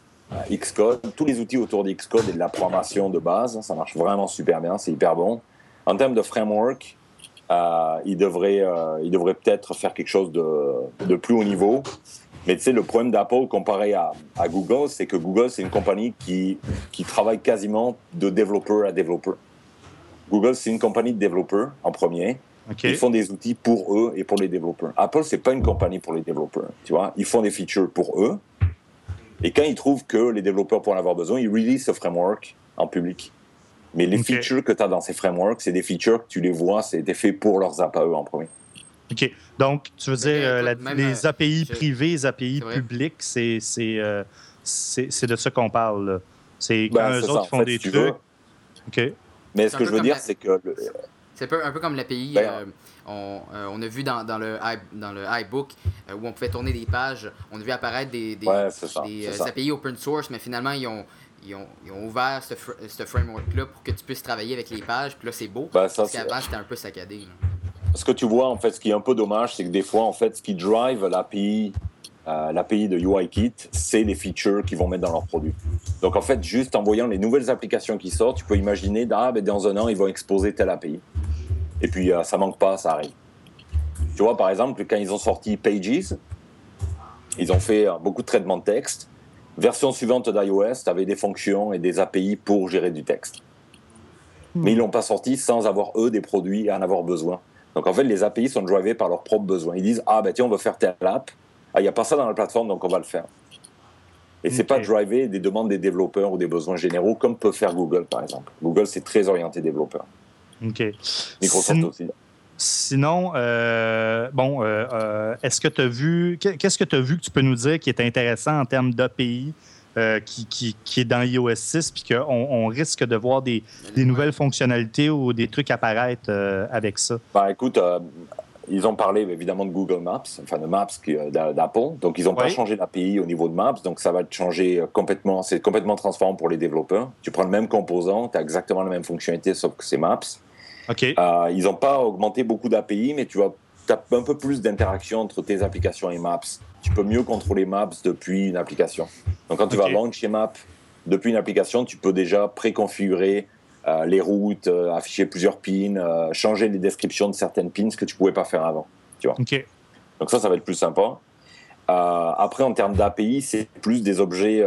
tous les outils autour de Xcode et de la programmation de base, ça marche vraiment super bien, c'est hyper bon. En termes de framework, ils devraient peut-être faire quelque chose de plus haut niveau. Mais tu sais, le problème d'Apple comparé à Google, c'est que Google, c'est une compagnie qui travaille quasiment de développeur à développeur. Google, c'est une compagnie de développeurs en premier. Okay. Ils font des outils pour eux et pour les développeurs. Apple, c'est pas une compagnie pour les développeurs. Tu vois, ils font des features pour eux. Et quand ils trouvent que les développeurs pourraient en avoir besoin, ils release ce framework en public. Mais les features que tu as dans ces frameworks, c'est des features que tu les vois, c'est fait pour leurs apps à eux en premier. OK. Donc, tu veux dire, les API privées, les API publiques, c'est de ça qu'on parle. Là. C'est quand eux autres font des trucs. OK. Mais ce que je veux dire, c'est que... C'est un peu comme l'API... on a vu dans le iBook où on pouvait tourner des pages, on a vu apparaître des API open source, mais finalement, ils ont ouvert ce framework-là pour que tu puisses travailler avec les pages, puis là, c'est beau, parce qu'avant, c'était un peu saccadé. Là. Ce que tu vois, en fait, ce qui est un peu dommage, c'est que des fois, en fait, ce qui drive l'API de UIKit, c'est les features qu'ils vont mettre dans leurs produits. Donc, en fait, juste en voyant les nouvelles applications qui sortent, tu peux imaginer, dans un an, ils vont exposer telle API. Et puis, ça manque pas, ça arrive. Tu vois, par exemple, quand ils ont sorti Pages, ils ont fait beaucoup de traitements de texte. Version suivante d'iOS, tu avais des fonctions et des API pour gérer du texte. Mais ils ne l'ont pas sorti sans avoir, eux, des produits et en avoir besoin. Donc, en fait, les API sont drivés par leurs propres besoins. Ils disent, tiens, on veut faire telle app. Il n'y a pas ça dans la plateforme, donc on va le faire. Et c'est pas driver des demandes des développeurs ou des besoins généraux, comme peut faire Google, par exemple. Google, c'est très orienté développeur. OK. Microsoft aussi. Sinon, est-ce que tu as vu... Qu'est-ce que tu as vu que tu peux nous dire qui est intéressant en termes d'API qui est dans iOS 6 puis qu'on risque de voir des nouvelles fonctionnalités ou des trucs apparaître avec ça? Écoute, ils ont parlé évidemment de Google Maps, enfin de Maps d'Apple. Donc, ils n'ont pas changé l'API au niveau de Maps. Donc, ça va changer complètement. C'est complètement transparent pour les développeurs. Tu prends le même composant, tu as exactement la même fonctionnalité, sauf que c'est Maps. Okay. Ils n'ont pas augmenté beaucoup d'API, mais tu as un peu plus d'interaction entre tes applications et Maps. Tu peux mieux contrôler Maps depuis une application. Donc, quand tu vas launcher Maps depuis une application, tu peux déjà préconfigurer les routes, afficher plusieurs pins, changer les descriptions de certaines pins, ce que tu ne pouvais pas faire avant. Tu vois. Okay. Donc, ça va être plus sympa. Après, en termes d'API, c'est plus des objets...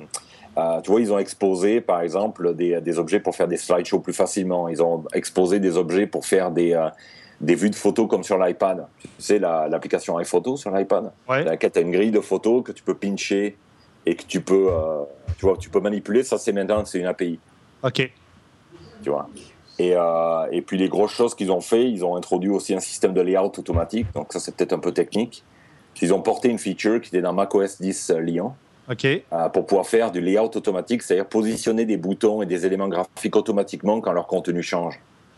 tu vois, ils ont exposé, par exemple, des objets pour faire des slideshows plus facilement. Ils ont exposé des objets pour faire des vues de photos comme sur l'iPad. Tu sais, l'application iPhoto sur l'iPad, dans laquelle tu as une grille de photos que tu peux pincher et que tu peux manipuler. Ça, c'est maintenant, c'est une API. OK. Tu vois. Et puis les grosses choses qu'ils ont fait, ils ont introduit aussi un système de layout automatique, donc ça c'est peut-être un peu technique. Ils ont porté une feature qui était dans macOS 10 Lyon, pour pouvoir faire du layout automatique, c'est-à-dire positionner des boutons et des éléments graphiques automatiquement quand leur contenu change.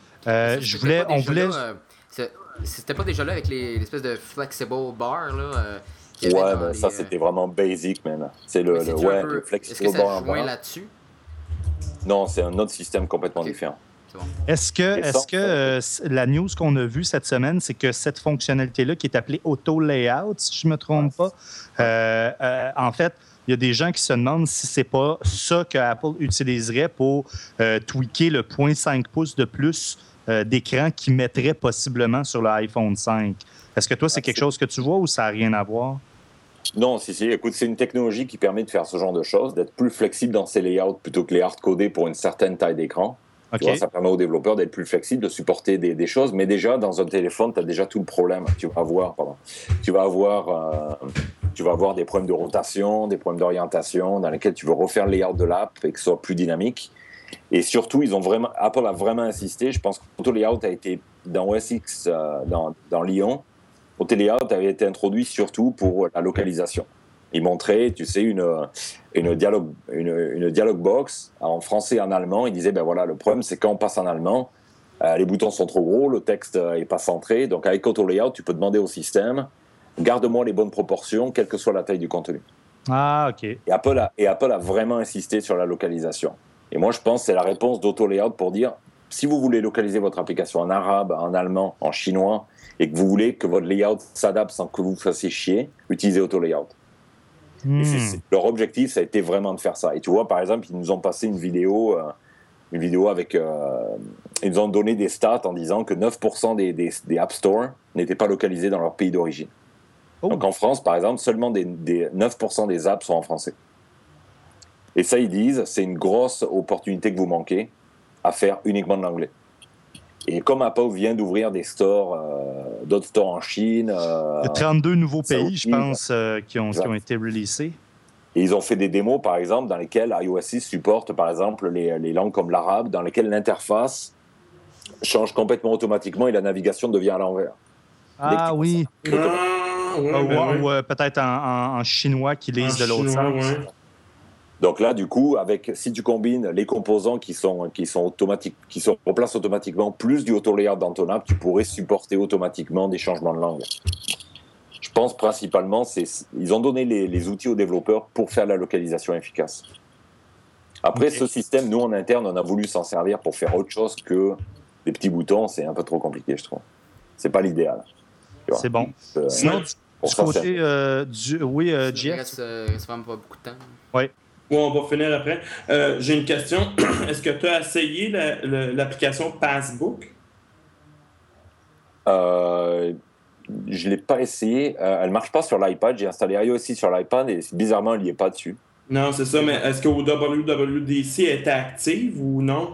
C'était pas déjà là avec l'espèce de flexible bar là. Ouais, mais ça c'était vraiment basic, man. C'est le flexible bar. Est-ce que ça joint là-dessus? Non, c'est un autre système complètement différent. Bon. Est-ce que la news qu'on a vue cette semaine, c'est que cette fonctionnalité-là qui est appelée Auto Layout, si je ne me trompe pas, en fait, il y a des gens qui se demandent si c'est pas ça que Apple utiliserait pour tweaker le 0.5 pouces de plus d'écran qu'ils mettrait possiblement sur l'iPhone 5. Est-ce que toi, c'est quelque chose que tu vois ou ça n'a rien à voir? Non, si. Écoute, c'est une technologie qui permet de faire ce genre de choses, d'être plus flexible dans ses layouts plutôt que les hard-codés pour une certaine taille d'écran. Tu vois, ça permet aux développeurs d'être plus flexibles, de supporter des choses. Mais déjà, dans un téléphone, tu as déjà tout le problème. Tu vas avoir des problèmes de rotation, des problèmes d'orientation dans lesquels tu veux refaire le layout de l'app et que ce soit plus dynamique. Et surtout, Apple a vraiment insisté. Je pense que l'auto layout a été dans OS X, dans Lyon. Auto layout avait été introduit surtout pour la localisation. Il montrait, tu sais, une dialogue box en français et en allemand. Il disait, ben voilà, le problème, c'est quand on passe en allemand, les boutons sont trop gros, le texte n'est pas centré. Donc, avec Auto Layout, tu peux demander au système, garde-moi les bonnes proportions, quelle que soit la taille du contenu. Ah, OK. Et Apple a vraiment insisté sur la localisation. Et moi, je pense que c'est la réponse d'Auto Layout pour dire, si vous voulez localiser votre application en arabe, en allemand, en chinois, et que vous voulez que votre layout s'adapte sans que vous vous fassiez chier, utilisez Auto Layout. Et leur objectif, ça a été vraiment de faire ça. Et tu vois, par exemple, ils nous ont passé une vidéo avec... ils nous ont donné des stats en disant que 9% des App Store n'étaient pas localisés dans leur pays d'origine. Oh. Donc en France, par exemple, seulement 9% des apps sont en français. Et ça, ils disent, c'est une grosse opportunité que vous manquez à faire uniquement de l'anglais. Et comme Apple vient d'ouvrir des stores, d'autres stores en Chine... il y a 32 nouveaux pays, je pense, qui ont été releasés. Et ils ont fait des démos, par exemple, dans lesquelles iOS 6 supporte, par exemple, les langues comme l'arabe, dans lesquelles l'interface change complètement automatiquement et la navigation devient à l'envers. Ah oui. Ou peut-être en chinois qui lisent de l'autre sens. Ouais. Donc là, du coup, si tu combines les composants qui sont automatiques, qui se replacent automatiquement, plus du auto-layout dans ton app, tu pourrais supporter automatiquement des changements de langue. Je pense principalement, ils ont donné les outils aux développeurs pour faire la localisation efficace. Après, ce système, nous, en interne, on a voulu s'en servir pour faire autre chose que des petits boutons. C'est un peu trop compliqué, je trouve. C'est pas l'idéal. C'est bon. Sinon, du côté oui, JF? Il reste vraiment pas beaucoup de temps. Oui. Oui, on va finir après. J'ai une question. Est-ce que tu as essayé l'application Passbook? Je ne l'ai pas essayé. Elle ne marche pas sur l'iPad. J'ai installé iOS sur l'iPad et bizarrement, elle n'y est pas dessus. Non, c'est ça. Mais est-ce qu'au WWDC, elle était active ou non?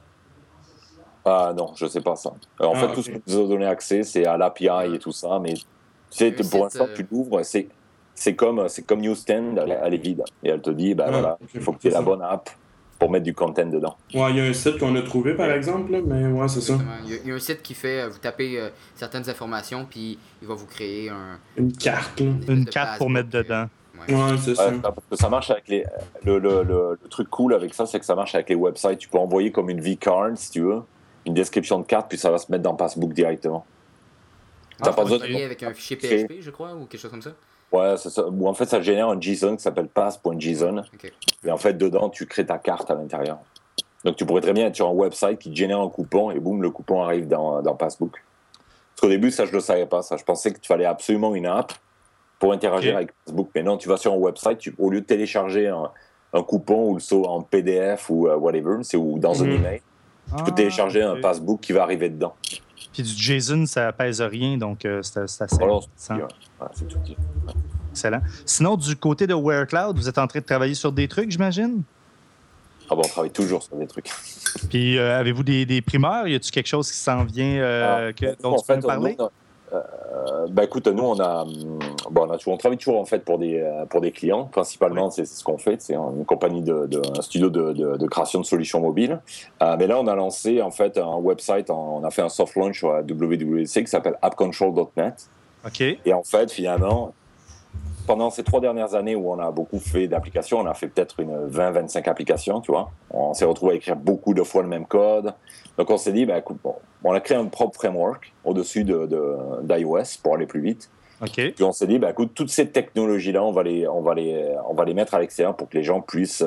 Ah non, je ne sais pas ça. En fait, tout ce qui nous a donné accès, c'est à l'API et tout ça. Mais tu sais, pour l'instant, tu l'ouvres, c'est comme Newsstand, elle est vide. Et elle te dit, voilà, il faut que tu aies la bonne app pour mettre du content dedans. Ouais, il y a un site qu'on a trouvé, par exemple, là, mais ouais, c'est ça. Il y a un site qui fait, vous tapez certaines informations, puis il va vous créer une carte. Une carte pour mettre dedans. Ouais, c'est ça. Parce que ça marche avec le truc cool avec ça, c'est que ça marche avec les websites. Tu peux envoyer comme une vCard, si tu veux, une description de carte, puis ça va se mettre dans Passbook directement. T'as pas besoin de avec un fichier PHP, je crois, ou quelque chose comme ça? Ouais, c'est ça. Ou en fait, ça génère un JSON qui s'appelle pass.json. Okay. Et en fait, dedans, tu crées ta carte à l'intérieur. Donc, tu pourrais très bien être sur un website qui te génère un coupon et boum, le coupon arrive dans Passbook. Parce qu'au début, ça, je ne le savais pas. Ça. Je pensais qu'il fallait absolument une app pour interagir avec Passbook. Mais non, tu vas sur un website, au lieu de télécharger un coupon ou le saut en PDF ou whatever, ou dans un email, tu peux télécharger un Passbook qui va arriver dedans. Puis du JSON, ça pèse rien, donc c'est assez intéressant. C'est tout petit. Excellent. Sinon, du côté de WearCloud, vous êtes en train de travailler sur des trucs, j'imagine? Ah bon, on travaille toujours sur des trucs. Puis avez-vous des primeurs? Y a-t-il quelque chose qui s'en vient dont tu peux nous parler? Écoute, nous, On travaille toujours en fait pour des clients. Principalement, c'est ce qu'on fait. C'est une compagnie un studio de création de solutions mobiles. Mais là, on a lancé en fait un website. On a fait un soft launch sur la WWDC qui s'appelle appcontrol.net. OK. Et en fait, finalement, pendant ces 3 dernières années où on a beaucoup fait d'applications, on a fait peut-être une 20-25 applications, tu vois. On s'est retrouvé à écrire beaucoup de fois le même code. Donc on s'est dit, écoute, on a créé un propre framework au-dessus d'iOS pour aller plus vite. OK. Puis on s'est dit, écoute, toutes ces technologies-là, on va les mettre à l'extérieur pour que les gens puissent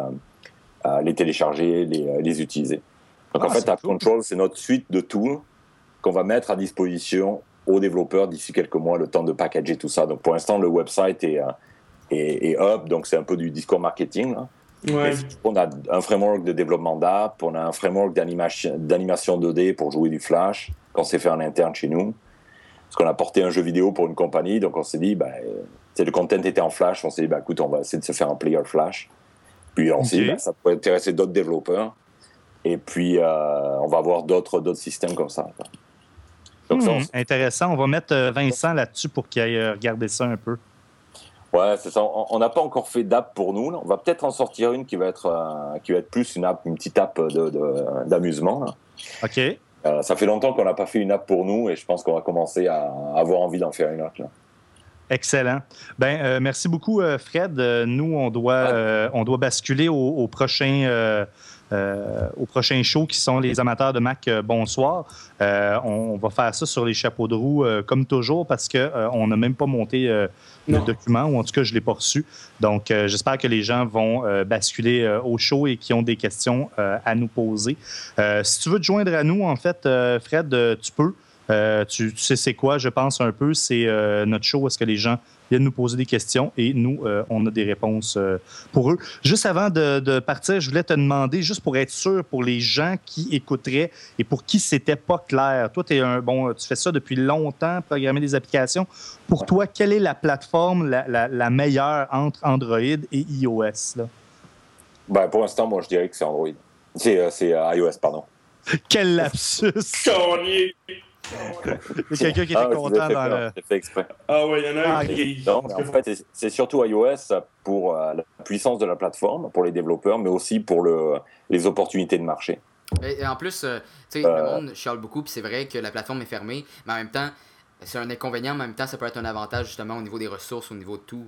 les télécharger, les utiliser. Donc en fait, AppControl, c'est notre suite de tools qu'on va mettre à disposition aux développeurs d'ici quelques mois, le temps de packager tout ça. Donc pour l'instant, le website est up, donc c'est un peu du discours marketing, là. Ouais. On a un framework de développement d'app, on a un framework d'animation 2D pour jouer du Flash, qu'on s'est fait en interne chez nous. Parce qu'on a porté un jeu vidéo pour une compagnie, donc on s'est dit, le content était en Flash, on s'est dit, écoute, on va essayer de se faire un player Flash. Puis on s'est dit, ça pourrait intéresser d'autres développeurs. Et puis, on va avoir d'autres systèmes comme ça. Donc, intéressant. On va mettre Vincent là-dessus pour qu'il aille regarder ça un peu. Ouais, c'est ça. On n'a pas encore fait d'app pour nous, là. On va peut-être en sortir une qui va être plus une petite app d'amusement, là. OK. Ça fait longtemps qu'on n'a pas fait une app pour nous et je pense qu'on va commencer à avoir envie d'en faire une autre, là. Excellent. Merci beaucoup, Fred. Nous, on doit basculer au prochain show qui sont les amateurs de Mac. Bonsoir. On va faire ça sur les chapeaux de roue comme toujours parce qu'on n'a même pas monté le document, ou en tout cas, je ne l'ai pas reçu. Donc, j'espère que les gens vont basculer au show et qui ont des questions à nous poser. Si tu veux te joindre à nous, en fait, Fred, tu peux. Tu sais c'est quoi, je pense un peu, c'est notre show où est-ce que les gens viennent nous poser des questions et nous, on a des réponses pour eux. Juste avant de partir, je voulais te demander, juste pour être sûr, pour les gens qui écouteraient et pour qui c'était pas clair, toi, tu fais ça depuis longtemps, programmer des applications. Pour toi, quelle est la plateforme la meilleure entre Android et iOS, là? Pour l'instant, moi, je dirais que c'est Android. C'est iOS, pardon. Quel lapsus! Connier! Il y a quelqu'un qui était content dans le... J'ai fait exprès. Ah ouais, il y en a un qui... Non, mais en fait, c'est surtout iOS pour la puissance de la plateforme, pour les développeurs, mais aussi pour les opportunités de marché. Et en plus, tu sais, le monde chiale beaucoup, puis c'est vrai que la plateforme est fermée, mais en même temps, c'est un inconvénient, mais en même temps, ça peut être un avantage justement au niveau des ressources, au niveau de tout,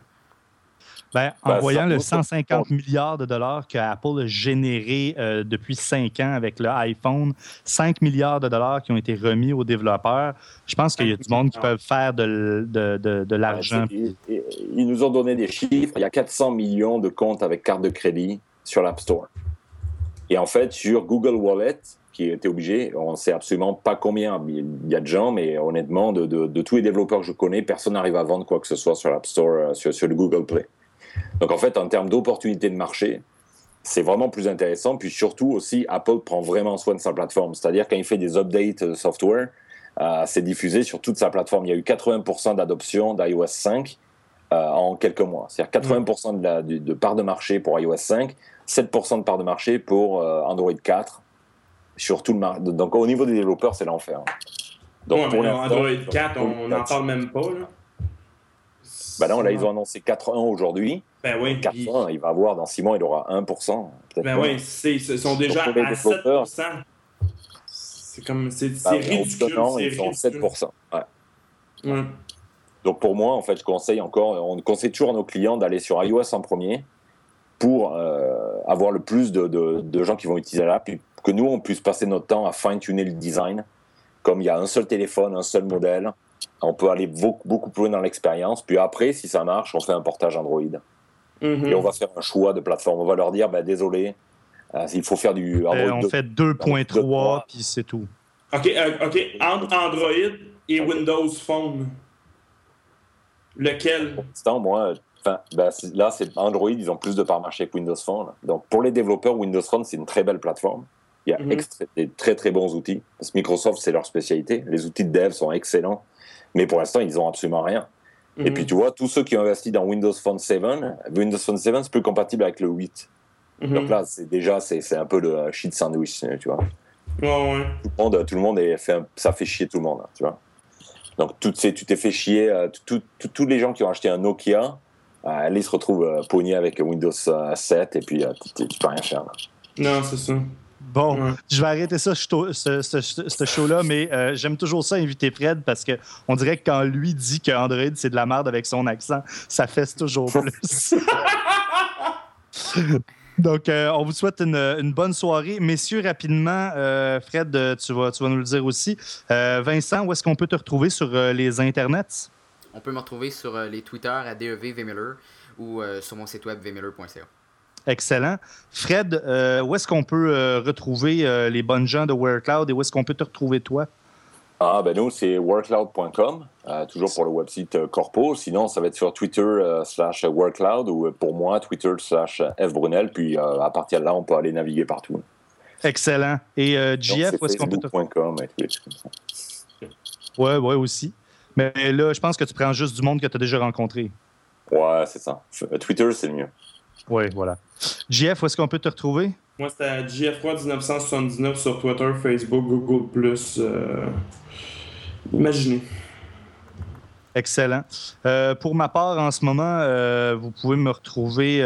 là. En voyant le 150 milliards de dollars que Apple a généré depuis 5 ans avec l'iPhone, 5 milliards de dollars qui ont été remis aux développeurs, je pense qu'il y a du monde qui peut faire de l'argent. Ils nous ont donné des chiffres. Il y a 400 millions de comptes avec carte de crédit sur l'App Store. Et en fait, sur Google Wallet, qui était obligé, on ne sait absolument pas combien il y a de gens, mais honnêtement, de tous les développeurs que je connais, personne n'arrive à vendre quoi que ce soit sur l'App Store, sur le Google Play. Donc en fait, en termes d'opportunités de marché, c'est vraiment plus intéressant. Puis surtout aussi, Apple prend vraiment soin de sa plateforme. C'est-à-dire quand il fait des updates de software, c'est diffusé sur toute sa plateforme. Il y a eu 80% d'adoption d'iOS 5 en quelques mois. C'est-à-dire 80% de part de marché pour iOS 5, 7% de part de marché pour Android 4. Sur tout le donc au niveau des développeurs, c'est l'enfer. Donc pour Android 4, on n'en parle même pas, là. Non, là, ils ont annoncé 4.1 aujourd'hui. Oui. 4.1, il va avoir, dans 6 mois, il aura 1%. Oui, ils sont déjà à 7%. C'est comme, c'est ridicule. Ils sont à 7%. Ouais. Donc pour moi, en fait, on conseille toujours à nos clients d'aller sur iOS en premier pour avoir le plus de gens qui vont utiliser l'app, et que nous, on puisse passer notre temps à fine-tuner le design. Comme il y a un seul téléphone, un seul modèle, on peut aller beaucoup plus loin dans l'expérience. Puis après, si ça marche, on fait un portage Android. Et on va faire un choix de plateforme. On va leur dire, désolé, il faut faire du Android on fait 2.3, puis c'est tout. OK. Entre Android et Windows Phone, lequel? Pour l'instant, moi, là, c'est Android, ils ont plus de part marché que Windows Phone. Donc, pour les développeurs, Windows Phone, c'est une très belle plateforme. Il y a des très, très bons outils. Parce que Microsoft, c'est leur spécialité. Les outils de dev sont excellents. Mais pour l'instant, ils n'ont absolument rien. Et puis, tu vois, tous ceux qui ont investi dans Windows Phone 7, c'est plus compatible avec le 8. Donc là, c'est un peu le shit sandwich, tu vois. Ouais. Tout le monde ça fait chier tout le monde, tu vois. Donc, tu t'es fait chier. Tous les gens qui ont acheté un Nokia, là, ils se retrouvent pognés avec Windows 7 et puis tu peux rien faire. Là. Non, c'est ça. Bon, je vais arrêter ça, ce show-là, mais j'aime toujours ça, inviter Fred, parce qu'on dirait que quand lui dit que Android, c'est de la merde avec son accent, ça fesse toujours plus. Donc, on vous souhaite une bonne soirée. Messieurs, rapidement, Fred, tu vas nous le dire aussi. Vincent, où est-ce qu'on peut te retrouver sur les internets? On peut me retrouver sur les Twitter à DEV Vmiller ou sur mon site web vmiller.ca. Excellent. Fred, où est-ce qu'on peut retrouver les bonnes gens de WearCloud et où est-ce qu'on peut te retrouver toi? Nous, c'est wearcloud.com, toujours pour le website corpo. Sinon, ça va être sur Twitter /wearcloud ou pour moi, Twitter /fbrunel. Puis à partir de là, on peut aller naviguer partout. Excellent. Et JF, où est-ce qu'on peut te retrouver? Ouais, aussi. Mais là, je pense que tu prends juste du monde que tu as déjà rencontré. Ouais, c'est ça. Twitter, c'est le mieux. Oui, voilà. JF, où est-ce qu'on peut te retrouver? Moi, c'était à JF1979 sur Twitter, Facebook, Google+. Imaginez. Excellent. Pour ma part, en ce moment, vous pouvez me retrouver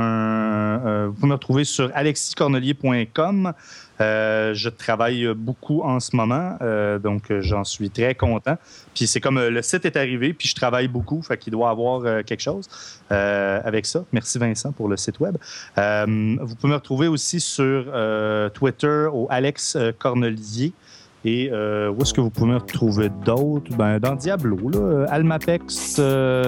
sur alexiscornelier.com. Je travaille beaucoup en ce moment, donc j'en suis très content. Puis c'est comme le site est arrivé, puis je travaille beaucoup, fait qu'il doit y avoir quelque chose avec ça. Merci Vincent pour le site web. Vous pouvez me retrouver aussi sur Twitter au Alex Cornelier. Et où est-ce que vous pouvez me retrouver d'autres? Dans Diablo, là, Almapex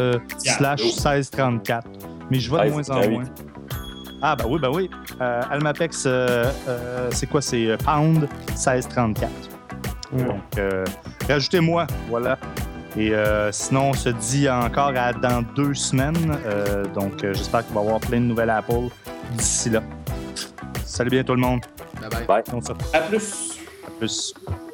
/1634. Mais je vais de moins en moins. Ah, oui. Almapex, c'est quoi? C'est Pound 1634. Donc, rajoutez-moi, voilà. Et sinon, on se dit encore dans 2 semaines. Donc, j'espère qu'il va y avoir plein de nouvelles Apple d'ici là. Salut bien tout le monde. Bye bye. Bye. À plus. À plus.